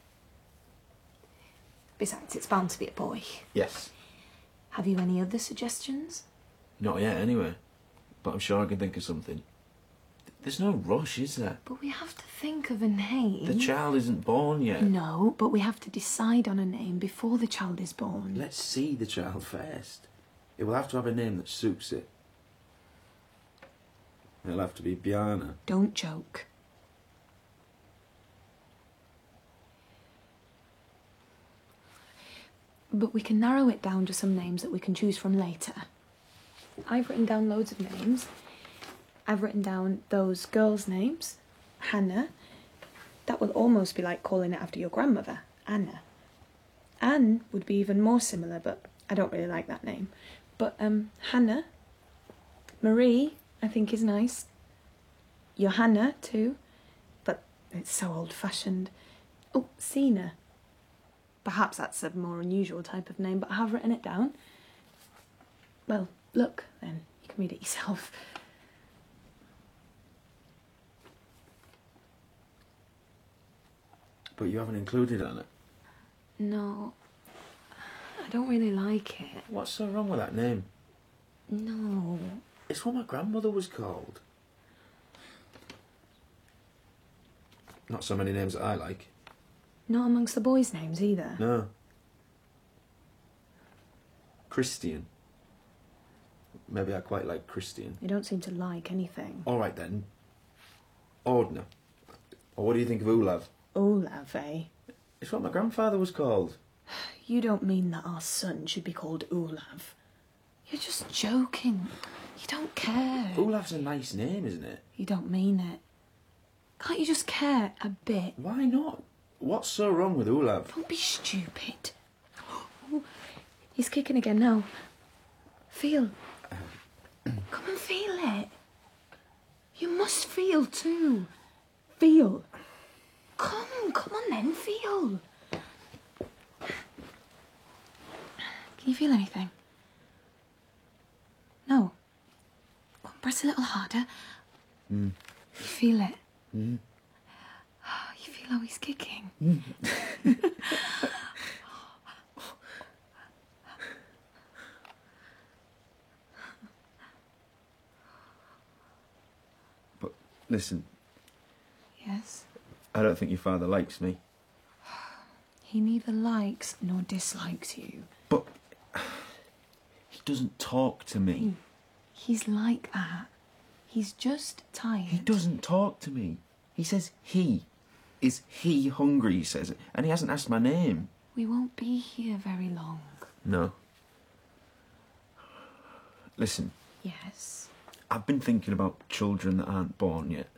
Speaker 3: Besides, it's bound to be a boy.
Speaker 4: Yes.
Speaker 3: Have you any other suggestions?
Speaker 4: Not yet, anyway. But I'm sure I can think of something. There's no rush, is there?
Speaker 3: But we have to think of a name.
Speaker 4: The child isn't born yet.
Speaker 3: No, but we have to decide on a name before the child is born.
Speaker 4: Let's see the child first. It will have to have a name that suits it. It'll have to be Biana.
Speaker 3: Don't joke. But we can narrow it down to some names that we can choose from later. I've written down loads of names. I've written down those girls' names. Hannah. That will almost be like calling it after your grandmother, Anna. Anne would be even more similar, but I don't really like that name. But Hannah. Marie, I think, is nice. Johanna too, but it's so old-fashioned. Oh, Sina. Perhaps that's a more unusual type of name, but I have written it down. Well, look, then. You can read it yourself.
Speaker 4: But you haven't included Anna.
Speaker 3: No, I don't really like it.
Speaker 4: What's so wrong with that name?
Speaker 3: No.
Speaker 4: It's what my grandmother was called. Not so many names that I like.
Speaker 3: Not amongst the boys' names either.
Speaker 4: No. Christian. Maybe I quite like Christian.
Speaker 3: You don't seem to like anything.
Speaker 4: All right then. Ordner. Or what do you think of Olav?
Speaker 3: Olav, eh?
Speaker 4: It's what my grandfather was called.
Speaker 3: You don't mean that our son should be called Olav. You're just joking. You don't care.
Speaker 4: Olav's a nice name, isn't it?
Speaker 3: You don't mean it. Can't you just care a bit?
Speaker 4: Why not? What's so wrong with Olav?
Speaker 3: Don't be stupid. Oh, he's kicking again now. Feel. Come and feel it. You must feel too. Feel. Come on then, feel. Can you feel anything? No. Come on, press a little harder. You feel it? You feel how he's kicking?
Speaker 4: But listen,
Speaker 3: Yes.
Speaker 4: I don't think your father likes me.
Speaker 3: He neither likes nor dislikes you.
Speaker 4: But he doesn't talk to me.
Speaker 3: He's like that. He's just tired.
Speaker 4: He doesn't talk to me. He says he. Is he hungry, he says. And he hasn't asked my name.
Speaker 3: We won't be here very long.
Speaker 4: No. Listen,
Speaker 3: Yes.
Speaker 4: I've been thinking about children that aren't born yet.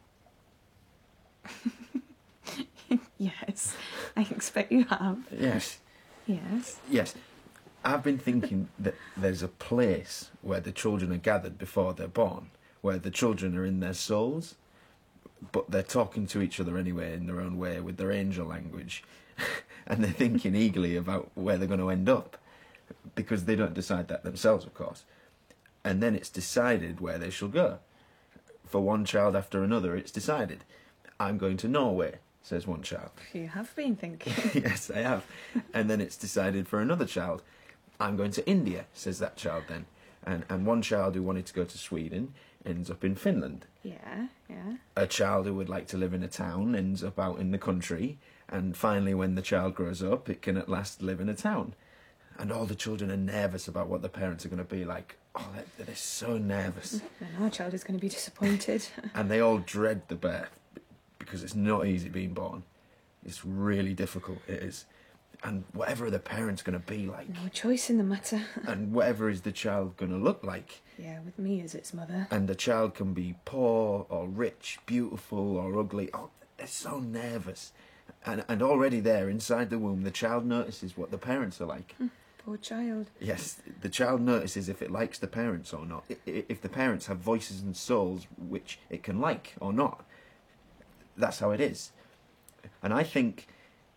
Speaker 3: Yes. I expect you have.
Speaker 4: Yes.
Speaker 3: Yes.
Speaker 4: Yes. I've been thinking that there's a place where the children are gathered before they're born, where the children are in their souls, but they're talking to each other anyway in their own way with their angel language, and they're thinking eagerly about where they're going to end up, because they don't decide that themselves, of course. And then it's decided where they shall go. For one child after another, it's decided. I'm going to Norway, says one child.
Speaker 3: You have been thinking.
Speaker 4: Yes, I have. And then it's decided for another child. I'm going to India, says that child then. And one child who wanted to go to Sweden ends up in Finland.
Speaker 3: Yeah, yeah.
Speaker 4: A child who would like to live in a town ends up out in the country, and finally when the child grows up, it can at last live in a town. And all the children are nervous about what the parents are going to be like. Oh, they're so nervous.
Speaker 3: And our child is going to be disappointed.
Speaker 4: And they all dread the birth, because it's not easy being born. It's really difficult, it is. And whatever the parent's going to be like.
Speaker 3: No choice in the matter.
Speaker 4: And whatever is the child going to look like.
Speaker 3: Yeah, with me as its mother.
Speaker 4: And the child can be poor or rich, beautiful or ugly. Oh, they're so nervous. And already there, inside the womb, the child notices what the parents are like.
Speaker 3: Poor child.
Speaker 4: Yes, the child notices if it likes the parents or not. If the parents have voices and souls which it can like or not. That's how it is. And I think...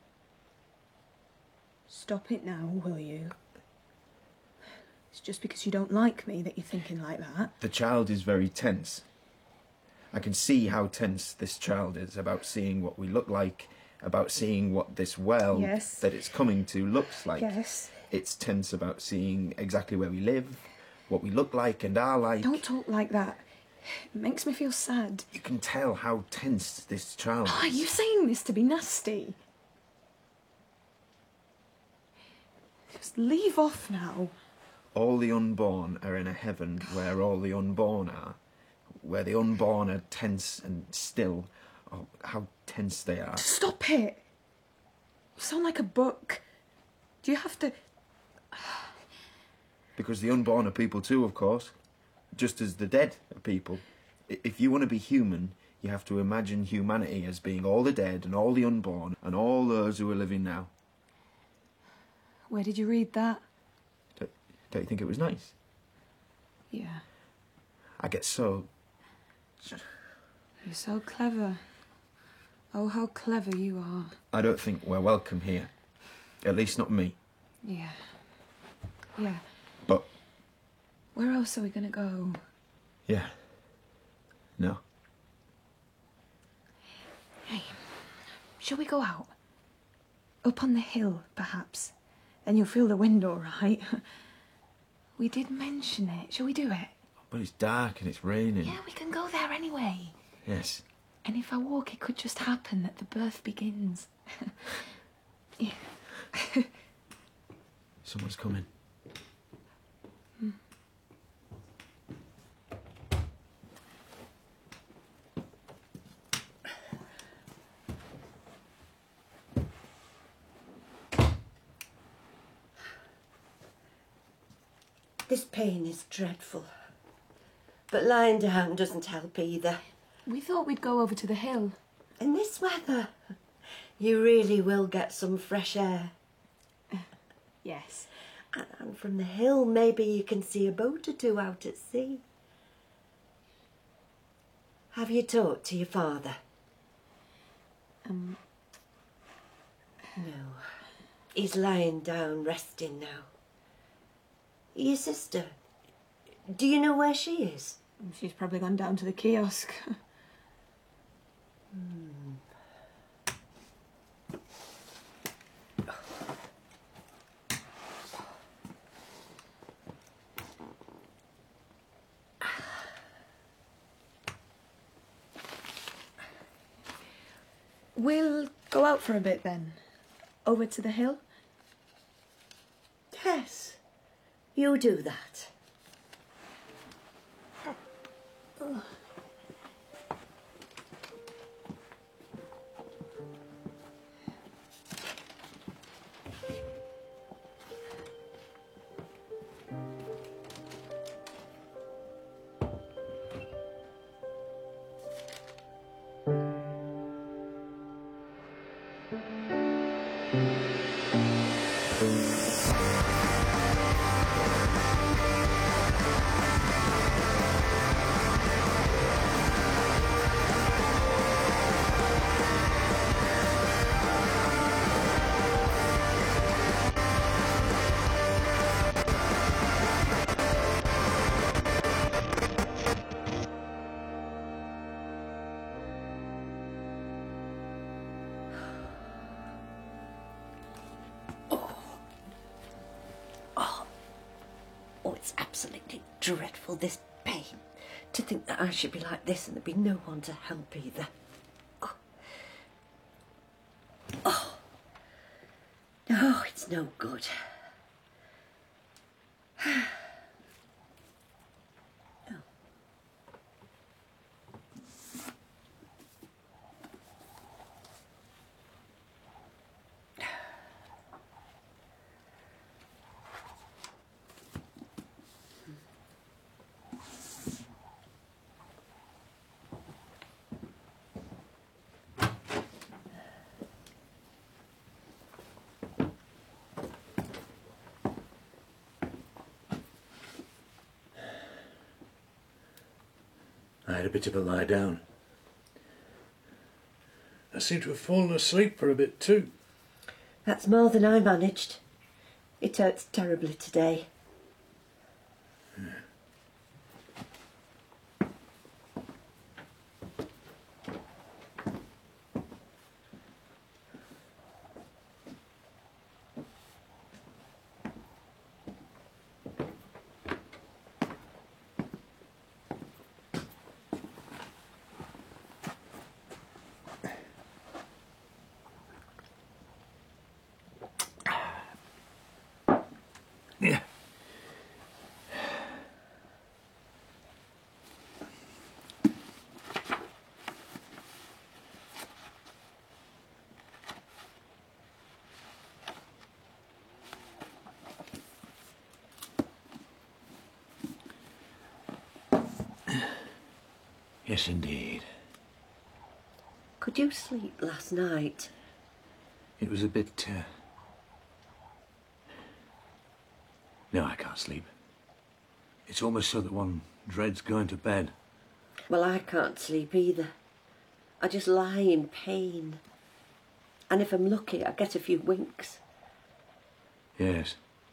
Speaker 3: Stop it now, will you? It's just because you don't like me that you're thinking like that.
Speaker 4: The child is very tense. I can see how tense this child is about seeing what we look like, about seeing what this well
Speaker 3: Yes.
Speaker 4: that it's coming to looks like.
Speaker 3: Yes.
Speaker 4: It's tense about seeing exactly where we live, what we look like and are like.
Speaker 3: Don't talk like that. It makes me feel sad.
Speaker 4: You can tell how tense this child is.
Speaker 3: Are you saying this to be nasty? Just leave off now.
Speaker 4: All the unborn are in a heaven where all the unborn are. Where the unborn are tense and still. Oh, how tense they are.
Speaker 3: Stop it. You sound like a book. Do you have to...
Speaker 4: Because the unborn are people too, of course. Just as the dead are people. If you want to be human, you have to imagine humanity as being all the dead and all the unborn and all those who are living now.
Speaker 3: Where did you read that?
Speaker 4: Don't you think it was nice?
Speaker 3: Yeah.
Speaker 4: I get so...
Speaker 3: You're so clever. Oh, how clever you are.
Speaker 4: I don't think we're welcome here. At least not me.
Speaker 3: Yeah. Yeah.
Speaker 4: But...
Speaker 3: Where else are we going to go?
Speaker 4: Yeah. No.
Speaker 3: Hey, shall we go out? Up on the hill, perhaps. Then you'll feel the wind all right. We did mention it. Shall we do it?
Speaker 4: But it's dark and it's raining.
Speaker 3: Yeah, we can go there anyway.
Speaker 4: Yes.
Speaker 3: And if I walk, it could just happen that the birth begins. Yeah.
Speaker 4: Someone's coming.
Speaker 6: This pain is dreadful. But lying down doesn't help either.
Speaker 3: We thought we'd go over to the hill.
Speaker 6: In this weather, you really will get some fresh air.
Speaker 3: Yes.
Speaker 6: And from the hill, maybe you can see a boat or two out at sea. Have you talked to your father?
Speaker 3: No.
Speaker 6: He's lying down, resting now. Your sister, do you know where she is?
Speaker 3: She's probably gone down to the kiosk. We'll go out for a bit then. Over to the hill.
Speaker 6: Yes, you do that. Oh, it's absolutely dreadful, this pain. To think that I should be like this and there'd be no one to help either. Oh. Oh. No, it's no good.
Speaker 7: I had a bit of a lie down. I seem to have fallen asleep for a bit too.
Speaker 6: That's more than I managed. It hurts terribly today.
Speaker 7: Yeah. Yes, indeed.
Speaker 6: Could you sleep last night?
Speaker 7: It was a bit, No, I can't sleep. It's almost so that one dreads going to bed.
Speaker 6: Well, I can't sleep either. I just lie in pain. And if I'm lucky, I get a few winks.
Speaker 7: Yes.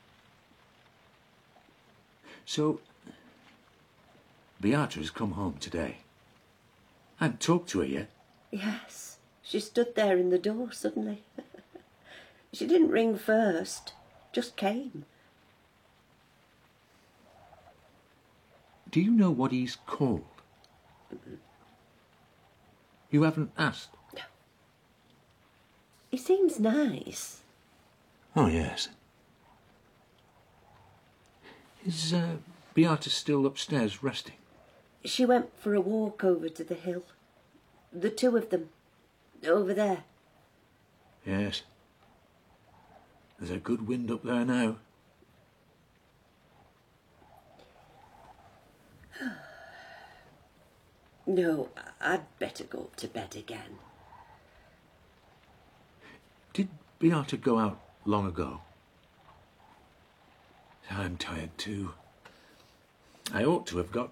Speaker 7: So, Beata has come home today. I haven't talked to her yet.
Speaker 6: Yes, she stood there in the door suddenly. She didn't ring first, just came.
Speaker 7: Do you know what he's called? You haven't asked?
Speaker 6: No. He seems nice.
Speaker 7: Oh, yes. Is Beata still upstairs resting?
Speaker 6: She went for a walk over to the hill. The two of them, over there.
Speaker 7: Yes. There's a good wind up there now.
Speaker 6: No, I'd better go up to bed again.
Speaker 7: Did Beata go out long ago? I'm tired too. I ought to have got...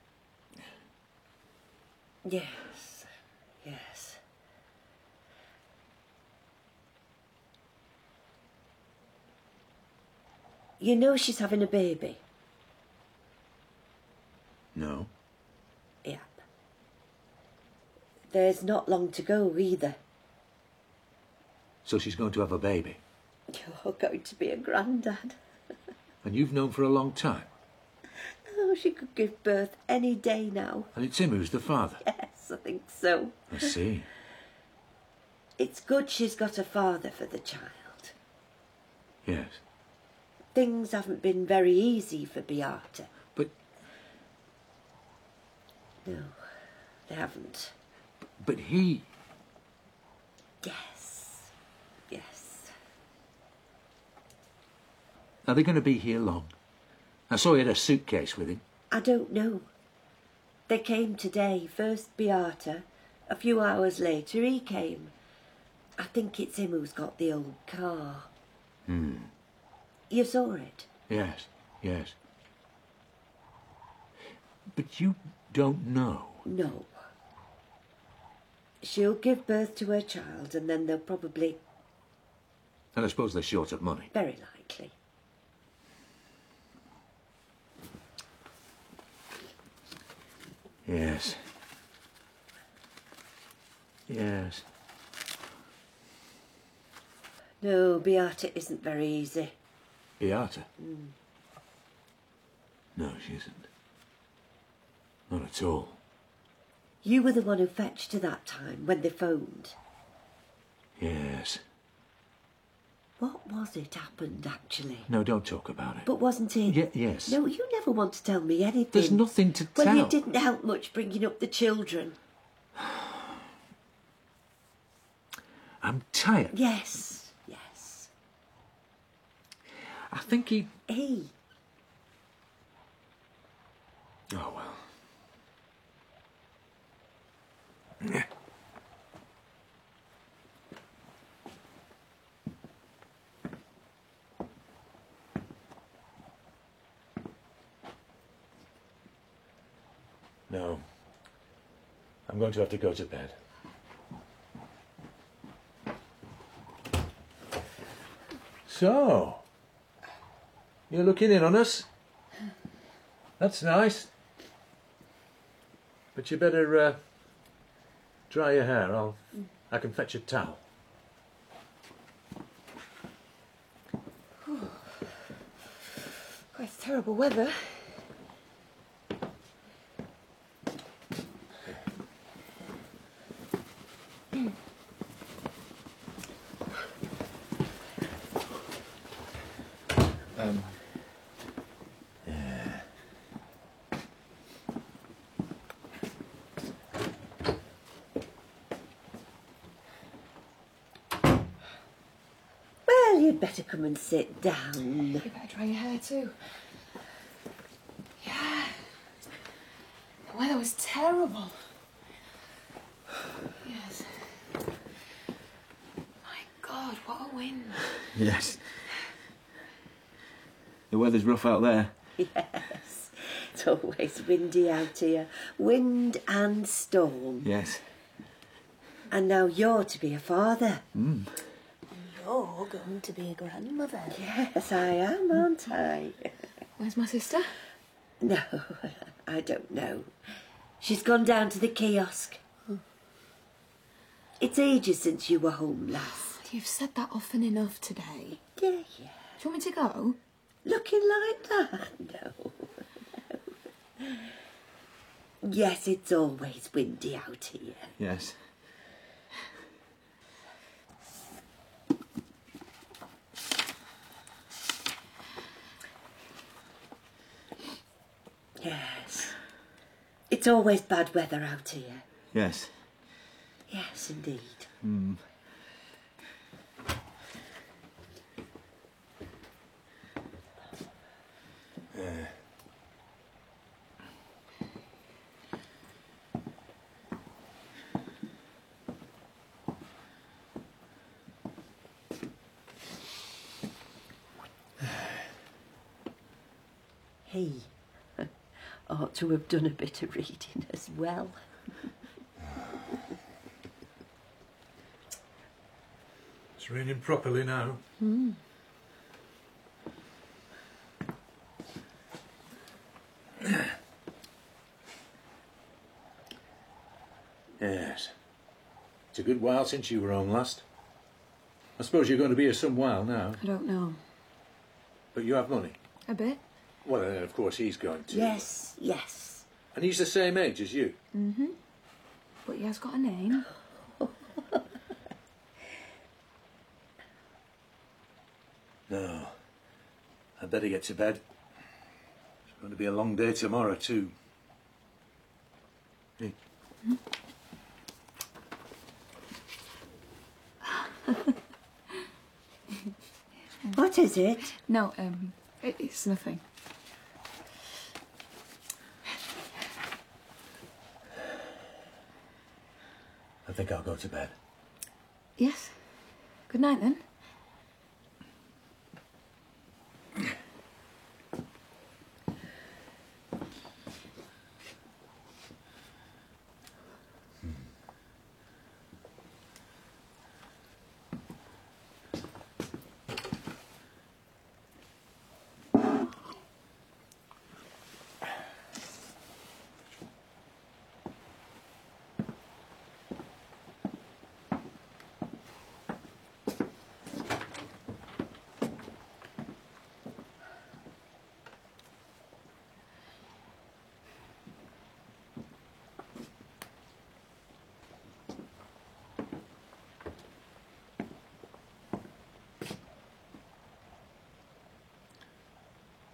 Speaker 6: Yes, yes. You know she's having a baby?
Speaker 7: No.
Speaker 6: Yep. There's not long to go either.
Speaker 7: So she's going to have a baby?
Speaker 6: You're going to be a granddad.
Speaker 7: And you've known for a long time?
Speaker 6: Oh, she could give birth any day now.
Speaker 7: And it's him who's the father?
Speaker 6: Yes, I think so.
Speaker 7: I see.
Speaker 6: It's good she's got a father for the child.
Speaker 7: Yes.
Speaker 6: Things haven't been very easy for Beata.
Speaker 7: But...
Speaker 6: No, they haven't.
Speaker 7: But he...
Speaker 6: Yes, yes.
Speaker 7: Are they going to be here long? I saw he had a suitcase with him.
Speaker 6: I don't know. They came today. First Beata. A few hours later he came. I think it's him who's got the old car. You saw it?
Speaker 7: Yes, yes. But you don't know.
Speaker 6: No. She'll give birth to her child and then they'll probably...
Speaker 7: And I suppose they're short of money.
Speaker 6: Very likely.
Speaker 7: Yes. Yes.
Speaker 6: No, Beata isn't very easy.
Speaker 7: Beata? No, she isn't. Not at all.
Speaker 6: You were the one who fetched her that time when they phoned.
Speaker 7: Yes.
Speaker 6: What was it happened, actually?
Speaker 7: No, don't talk about it.
Speaker 6: But wasn't it...
Speaker 7: Yes.
Speaker 6: No, you never want to tell me anything.
Speaker 7: There's nothing to tell.
Speaker 6: Well, you didn't help much bringing up the children.
Speaker 7: I'm tired.
Speaker 6: Yes, yes.
Speaker 7: I think he...
Speaker 6: He.
Speaker 7: Oh, well. No. I'm going to have to go to bed. So, you're looking in on us? That's nice. But you better dry your hair. I can fetch a towel.
Speaker 3: Oh, it's terrible weather.
Speaker 6: Well, you'd better come and sit down.
Speaker 3: You better dry your hair too. Yeah. The weather was terrible. Yes. My God, what a wind.
Speaker 4: Yes. The weather's rough out there.
Speaker 6: Yes. It's always windy out here. Wind and storm.
Speaker 4: Yes.
Speaker 6: And now you're to be a father.
Speaker 3: You're going to be a grandmother.
Speaker 6: Yes, I am, aren't I?
Speaker 3: Where's my sister?
Speaker 6: No, I don't know. She's gone down to the kiosk. It's ages since you were home last.
Speaker 3: You've said that often enough today.
Speaker 6: Yeah.
Speaker 3: Do you want me to go?
Speaker 6: Looking like that? No. Yes, it's always windy out here.
Speaker 4: Yes.
Speaker 6: Yes. It's always bad weather out here.
Speaker 4: Yes.
Speaker 6: Yes, indeed. He ought to have done a bit of reading as well.
Speaker 7: It's raining properly now. Yes. It's a good while since you were home last. I suppose you're going to be here some while now.
Speaker 3: I don't know.
Speaker 7: But you have money.
Speaker 3: A bit?
Speaker 7: Well, then, of course, he's going to.
Speaker 6: Yes, yes.
Speaker 7: And he's the same age as you.
Speaker 3: But he has got a name.
Speaker 7: No. I'd better get to bed. It's going to be a long day tomorrow, too. Hey.
Speaker 6: What is it?
Speaker 3: No, it's nothing.
Speaker 7: I think I'll go to bed.
Speaker 3: Yes. Good night then.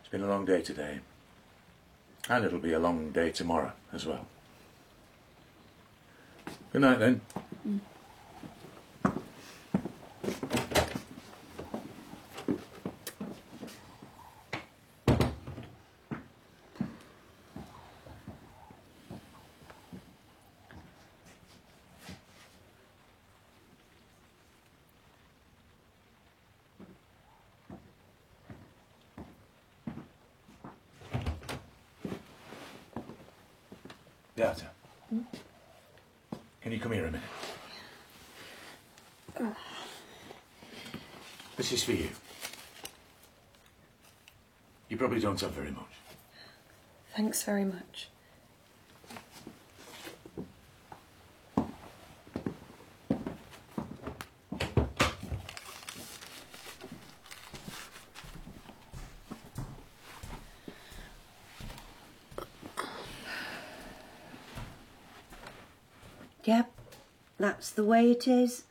Speaker 7: It's been a long day today. And it'll be a long day tomorrow as well. Good night then. Beata, can you come here a minute? This is for you. You probably don't have very much.
Speaker 3: Thanks very much.
Speaker 6: Yep, that's the way it is.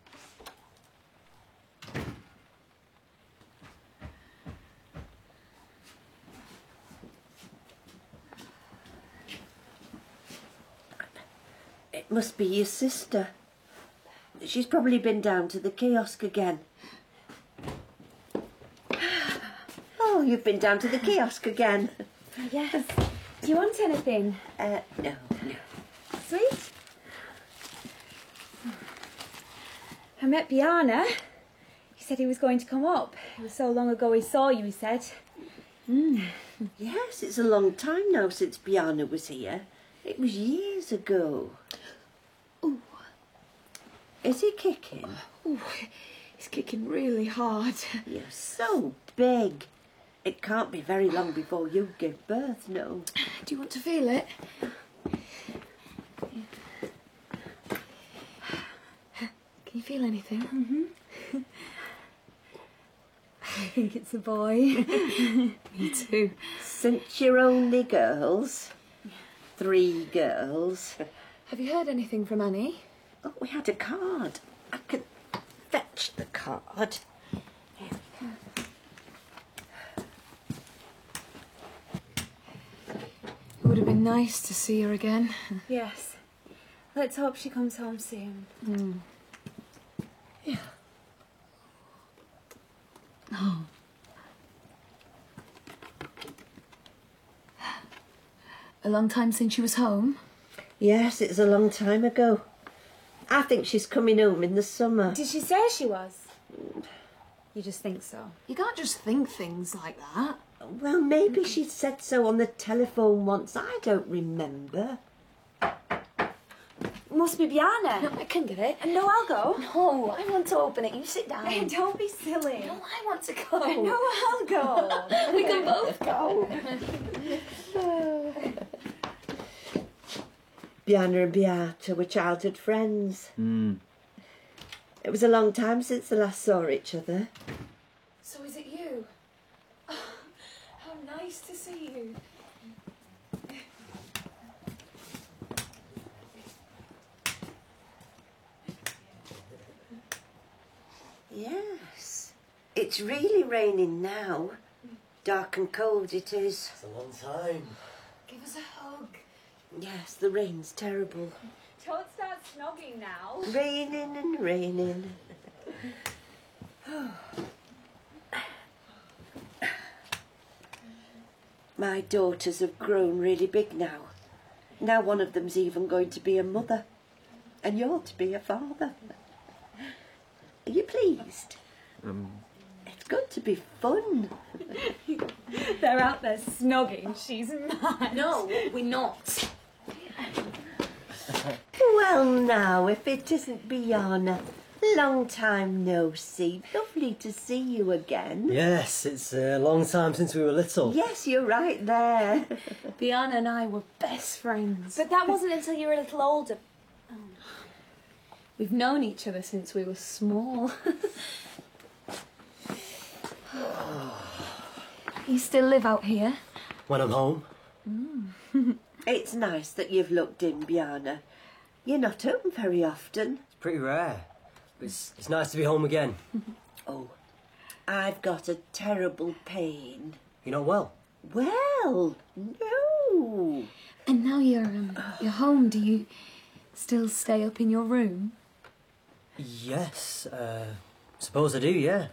Speaker 6: It must be your sister. She's probably been down to the kiosk again. Oh, you've been down to the kiosk again.
Speaker 5: Yes. Do you want anything?
Speaker 6: No.
Speaker 5: Sweet? I met Bjarne. He said he was going to come up. It was so long ago he saw you, he said.
Speaker 6: Yes, it's a long time now since Bjarne was here. It was years ago.
Speaker 3: Ooh.
Speaker 6: Is he kicking?
Speaker 3: Ooh, he's kicking really hard.
Speaker 6: You're so big. It can't be very long before you give birth, no.
Speaker 3: Do you want to feel it? Can you feel anything?
Speaker 5: Mm-hmm. I think it's a boy.
Speaker 3: Me too.
Speaker 6: Since you're only girls, 3 girls.
Speaker 3: Have you heard anything from Annie?
Speaker 6: Oh, we had a card. I can fetch the card.
Speaker 3: It would have been nice to see her again.
Speaker 5: Yes. Let's hope she comes home soon.
Speaker 3: Yeah. Oh. A long time since she was home?
Speaker 6: Yes, it's a long time ago. I think she's coming home in the summer.
Speaker 5: Did she say she was? You just think so?
Speaker 3: You can't just think things like that.
Speaker 6: Well, maybe she said so on the telephone once. I don't remember.
Speaker 5: Must be Bjarne.
Speaker 3: No, I can get it.
Speaker 5: No, I'll go.
Speaker 3: No, I want to open it. You sit down.
Speaker 5: Don't be silly.
Speaker 3: No, I want to go.
Speaker 5: No, I'll go.
Speaker 3: We can both go.
Speaker 6: Bjarne and Beata were childhood friends. It was a long time since they last saw each other.
Speaker 3: So is it you? Oh, how nice to see you.
Speaker 6: Yes. It's really raining now. Dark and cold it is.
Speaker 8: It's a long time.
Speaker 3: Give us a hug.
Speaker 6: Yes, the rain's terrible.
Speaker 5: Don't start snogging now.
Speaker 6: Raining and raining. My daughters have grown really big now. Now one of them's even going to be a mother. And you're to be a father. Are you pleased? It's going to be fun.
Speaker 5: They're out there snogging. She's mad.
Speaker 3: No, we're not.
Speaker 6: Well now, if it isn't Bjarne. Long time no see. Lovely to see you again.
Speaker 8: Yes, it's a long time since we were little.
Speaker 6: Yes, you're right there.
Speaker 3: Bjarne and I were best friends.
Speaker 5: But that wasn't until you were a little older.
Speaker 3: We've known each other since we were small. You still live out here?
Speaker 8: When I'm home.
Speaker 6: It's nice that you've looked in, Bjarne. You're not home very often.
Speaker 8: It's pretty rare. But it's nice to be home again.
Speaker 6: Oh, I've got a terrible pain.
Speaker 8: You not well?
Speaker 6: Well, no.
Speaker 5: And now you're home, do you still stay up in your room?
Speaker 8: Yes, suppose I do, yeah.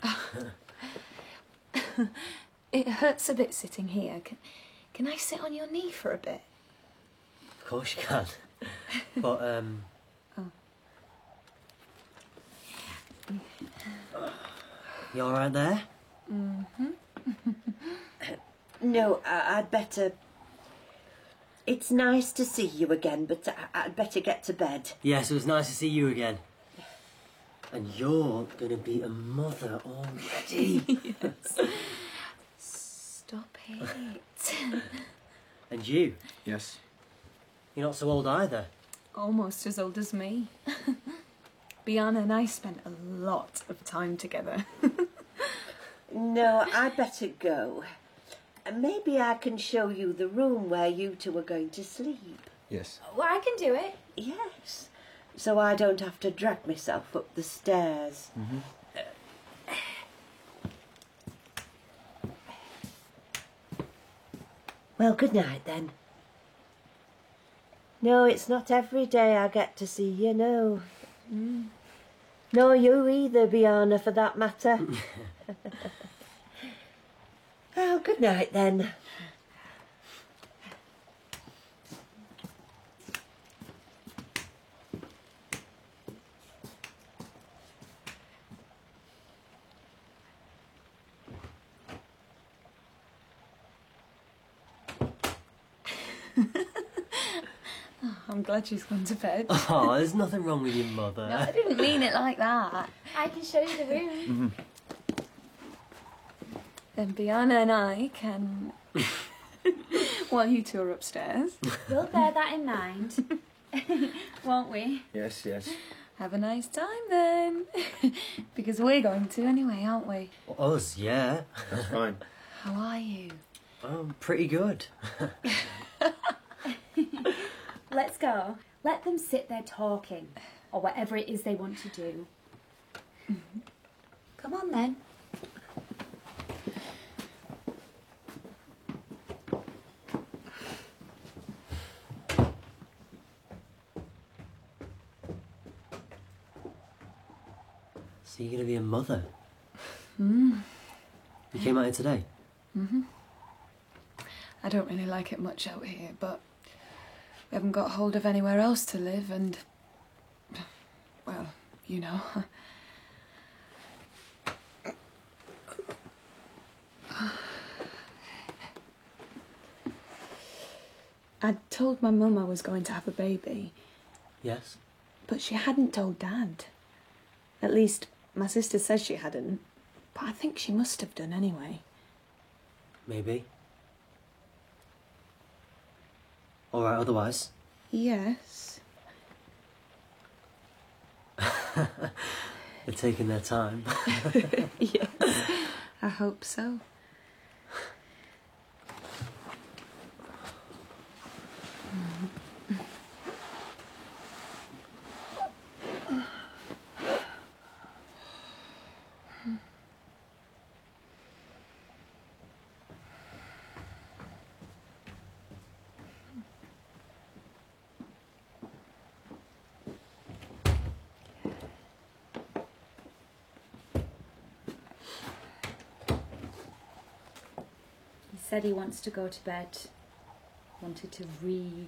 Speaker 5: It hurts a bit sitting here. Can I sit on your knee for a bit?
Speaker 8: Of course you can. But, You all right there?
Speaker 6: No, I'd better... It's nice to see you again, but I'd better get to bed.
Speaker 8: Yes, it was nice to see you again. And you're gonna be a mother already.
Speaker 5: Stop it.
Speaker 8: And you?
Speaker 4: Yes.
Speaker 8: You're not so old either.
Speaker 5: Almost as old as me. Bianca and I spent a lot of time together.
Speaker 6: No, I'd better go. Maybe I can show you the room where you two are going to sleep.
Speaker 4: Yes.
Speaker 5: Well, I can do it.
Speaker 6: Yes. So I don't have to drag myself up the stairs. Well, good night then. No, it's not every day I get to see you, no. Nor you either, Bianca, for that matter. Oh, good night then.
Speaker 5: I'm glad she's gone to bed.
Speaker 8: Oh, there's nothing wrong with your mother.
Speaker 5: No, I didn't mean it like that. I can show you the room. Then Bianca and I can... While you two are upstairs. We'll bear that in mind. Won't we?
Speaker 4: Yes, yes.
Speaker 5: Have a nice time then. Because we're going to anyway, aren't we?
Speaker 8: Us, yeah.
Speaker 4: That's fine.
Speaker 5: How are you?
Speaker 8: Pretty good.
Speaker 5: Let's go. Let them sit there talking, or whatever it is they want to do. Come on then.
Speaker 8: So you're gonna be a mother? You came out here today?
Speaker 3: I don't really like it much out here, but we haven't got hold of anywhere else to live and... well, you know. I'd told my mum I was going to have a baby,
Speaker 8: Yes.
Speaker 3: but she hadn't told Dad. At least, my sister says she hadn't, but I think she must have done anyway.
Speaker 8: Maybe. Alright, otherwise.
Speaker 3: Yes.
Speaker 8: They're taking their time.
Speaker 3: Yes, I hope so.
Speaker 5: He said he wants to go to bed. Wanted to read.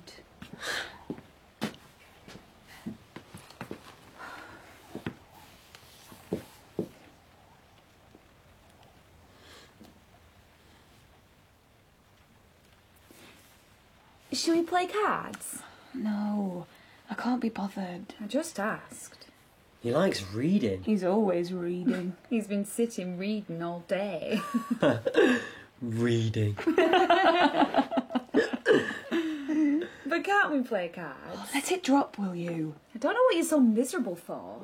Speaker 5: Shall we play cards?
Speaker 3: No, I can't be bothered.
Speaker 5: I just asked.
Speaker 8: He likes reading.
Speaker 3: He's always reading.
Speaker 5: He's been sitting reading all day.
Speaker 8: Reading.
Speaker 5: But can't we play cards?
Speaker 3: Let it drop, will you?
Speaker 5: I don't know what you're so miserable for.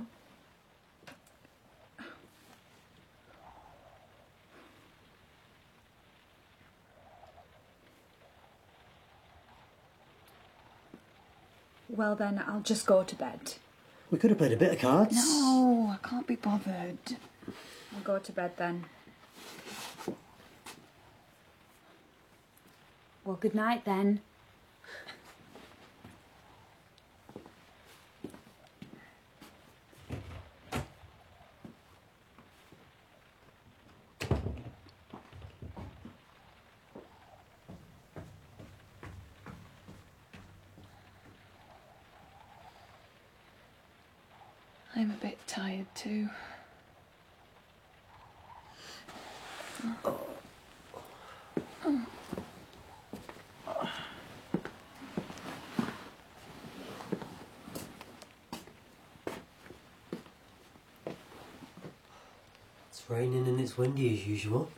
Speaker 5: Well then, I'll just go to bed.
Speaker 8: We could have played a bit of cards.
Speaker 3: No, I can't be bothered.
Speaker 5: I'll go to bed then. Well, good night then.
Speaker 3: I'm a bit tired too.
Speaker 8: It's raining and it's windy as usual.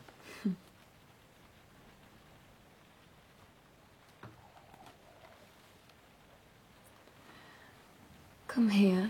Speaker 3: Come here.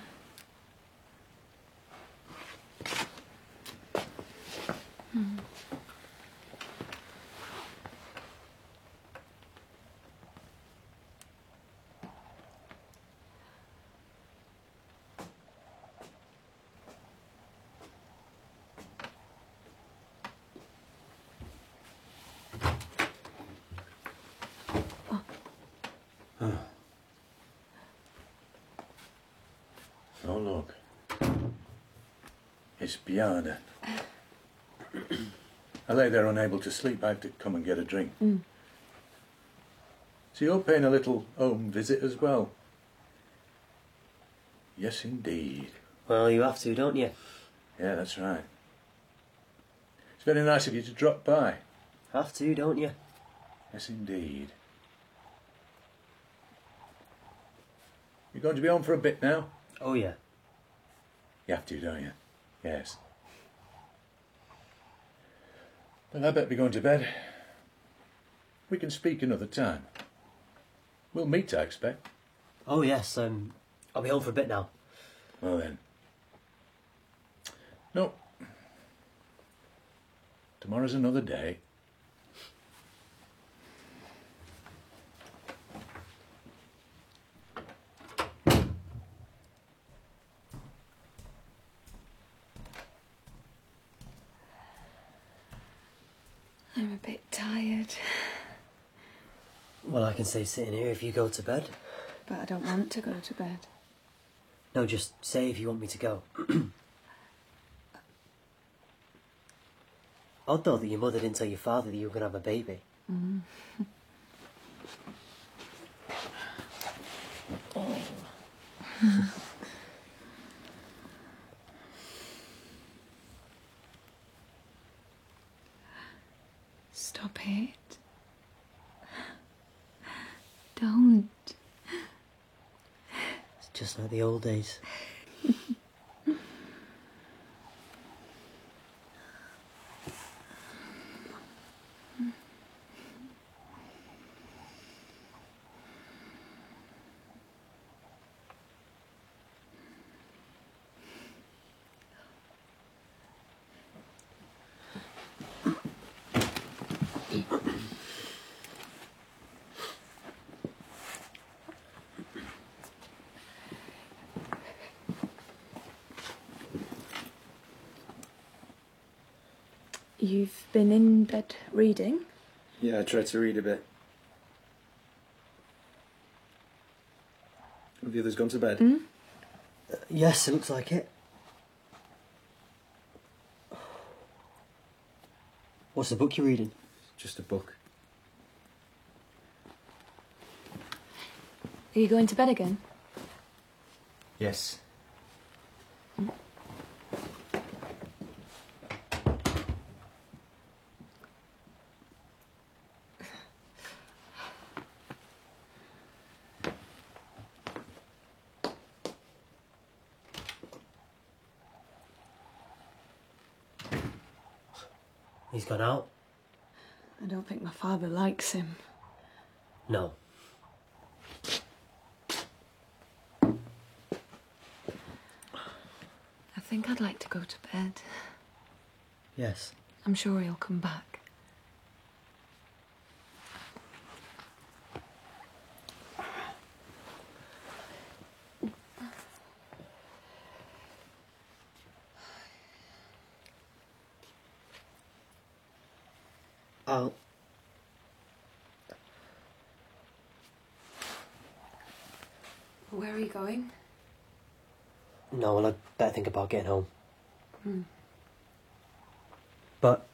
Speaker 7: Oh, look. It's Biana. I lay there unable to sleep. I had to come and get a drink. So you're paying a little home visit as well? Yes, indeed.
Speaker 8: Well, you have to, don't you?
Speaker 7: Yeah, that's right. It's very nice of you to drop by.
Speaker 8: Have to, don't you?
Speaker 7: Yes, indeed. You're going to be home for a bit now?
Speaker 8: Oh, yeah.
Speaker 7: You have to, don't you? Yes. Well, I better be going to bed. We can speak another time. We'll meet, I expect.
Speaker 8: Oh, yes, I'll be home for a bit now.
Speaker 7: Well then. No. Tomorrow's another day.
Speaker 3: I'm a bit tired,
Speaker 8: Well, I can stay sitting here if you go to bed.
Speaker 3: but I don't want to go to bed.
Speaker 8: No, just say if you want me to go. Odd though that your mother didn't tell your father that you were going to have a baby.
Speaker 3: Stop it. Don't.
Speaker 8: It's just like the old days.
Speaker 3: You've been in bed reading?
Speaker 4: Yeah, I tried to read a bit. Have the others gone to bed?
Speaker 8: Yes, it looks like it. What's the book you're reading?
Speaker 4: Just a book.
Speaker 3: Are you going to bed again?
Speaker 4: Yes.
Speaker 8: He's gone out?
Speaker 3: I don't think my father likes him.
Speaker 8: No.
Speaker 3: I think I'd like to go to bed.
Speaker 8: Yes.
Speaker 3: I'm sure he'll come back.
Speaker 8: I'll
Speaker 3: Where are you going?
Speaker 8: No, well, I'd better think about getting home. But...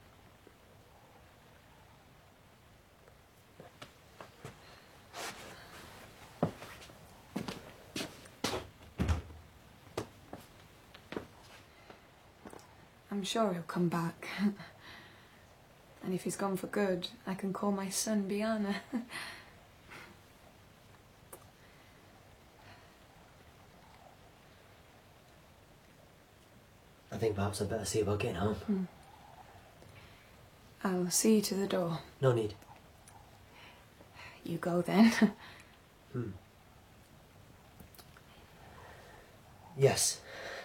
Speaker 3: I'm sure he'll come back. And if he's gone for good, I can call my son Biana.
Speaker 8: I think perhaps I'd better see about getting home.
Speaker 3: I'll see you to the door.
Speaker 8: No need.
Speaker 3: You go then.
Speaker 8: Yes.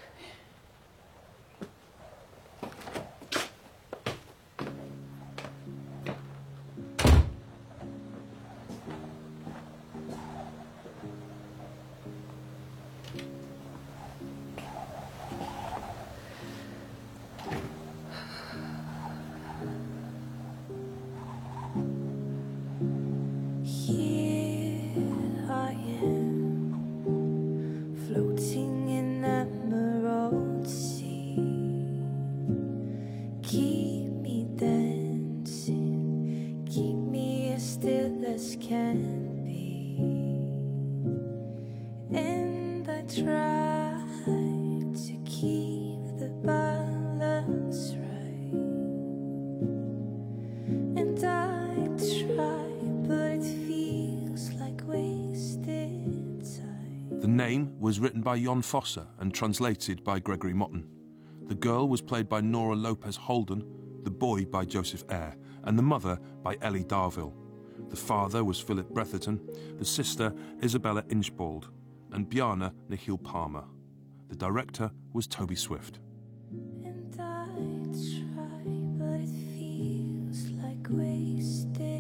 Speaker 2: The name was written by Jon Fosse and translated by Gregory Motten. The girl was played by Nora Lopez Holden, the boy by Joseph Eyre, and the mother by Ellie Darville. The father was Philip Bretherton, the sister Isabella Inchbald, and Bjarne Nikhil Palmer. The director was Toby Swift.
Speaker 9: And I try, but it feels like wasted.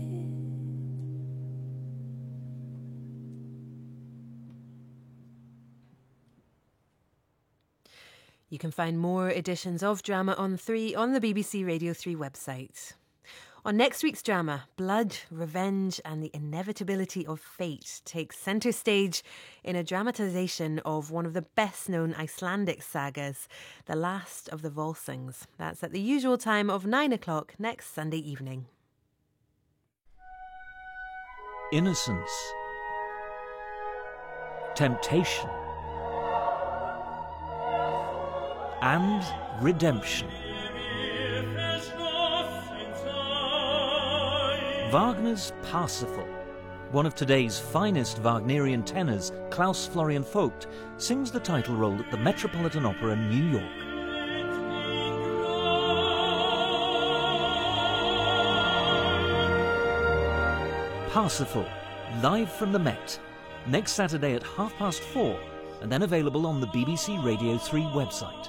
Speaker 1: You can find more editions of Drama on 3 on the BBC Radio 3 website. On next week's drama, blood, revenge and the inevitability of fate takes centre stage in a dramatisation of one of the best-known Icelandic sagas, The Last of the Volsungs. That's at the usual time of 9 o'clock next Sunday evening.
Speaker 10: Innocence, temptation, and redemption. Wagner's Parsifal, one of today's finest Wagnerian tenors, Klaus Florian Vogt, sings the title role at the Metropolitan Opera, New York. Parsifal, live from the Met, next Saturday at 4:30, and then available on the BBC Radio 3 website.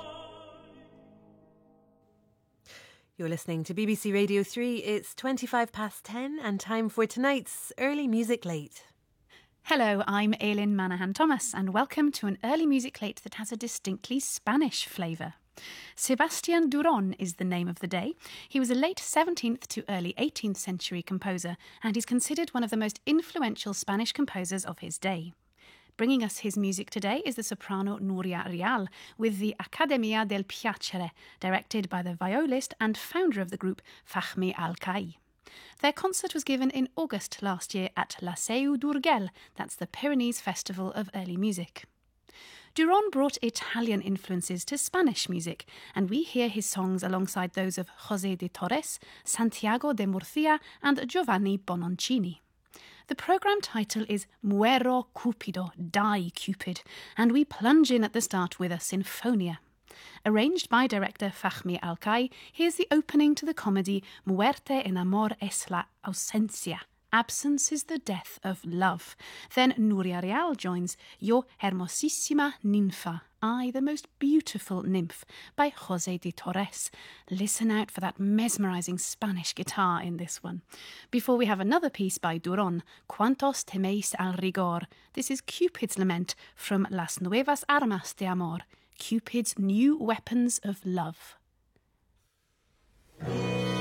Speaker 1: You're listening to BBC Radio 3. It's 10:25 and time for tonight's Early Music Late.
Speaker 11: Hello, I'm Aileen Manahan-Thomas and welcome to an Early Music Late that has a distinctly Spanish flavour. Sebastián Durón is the name of the day. He was a late 17th to early 18th century composer and he's considered one of the most influential Spanish composers of his day. Bringing us his music today is the soprano Núria Rial with the Accademia del Piacere, directed by the violist and founder of the group Fahmi Al-Kai. Their concert was given in August last year at La Seu d'Urgell, that's the Pyrenees Festival of Early Music. Durón brought Italian influences to Spanish music, and we hear his songs alongside those of José de Torres, Santiago de Murcia and Giovanni Bononcini. The programme title is Muero Cupido, Die Cupid, and we plunge in at the start with a sinfonia. Arranged by director Fahmi Al-Kai, here's the opening to the comedy Muerte en amor es la ausencia. Absence is the death of love. Then Núria Rial joins Yo hermosísima ninfa, I, the most beautiful nymph, by José de Torres. Listen out for that mesmerising Spanish guitar in this one. Before we have another piece by Durón, Cuantos teméis al rigor. This is Cupid's Lament from Las Nuevas Armas de Amor, Cupid's New Weapons of Love.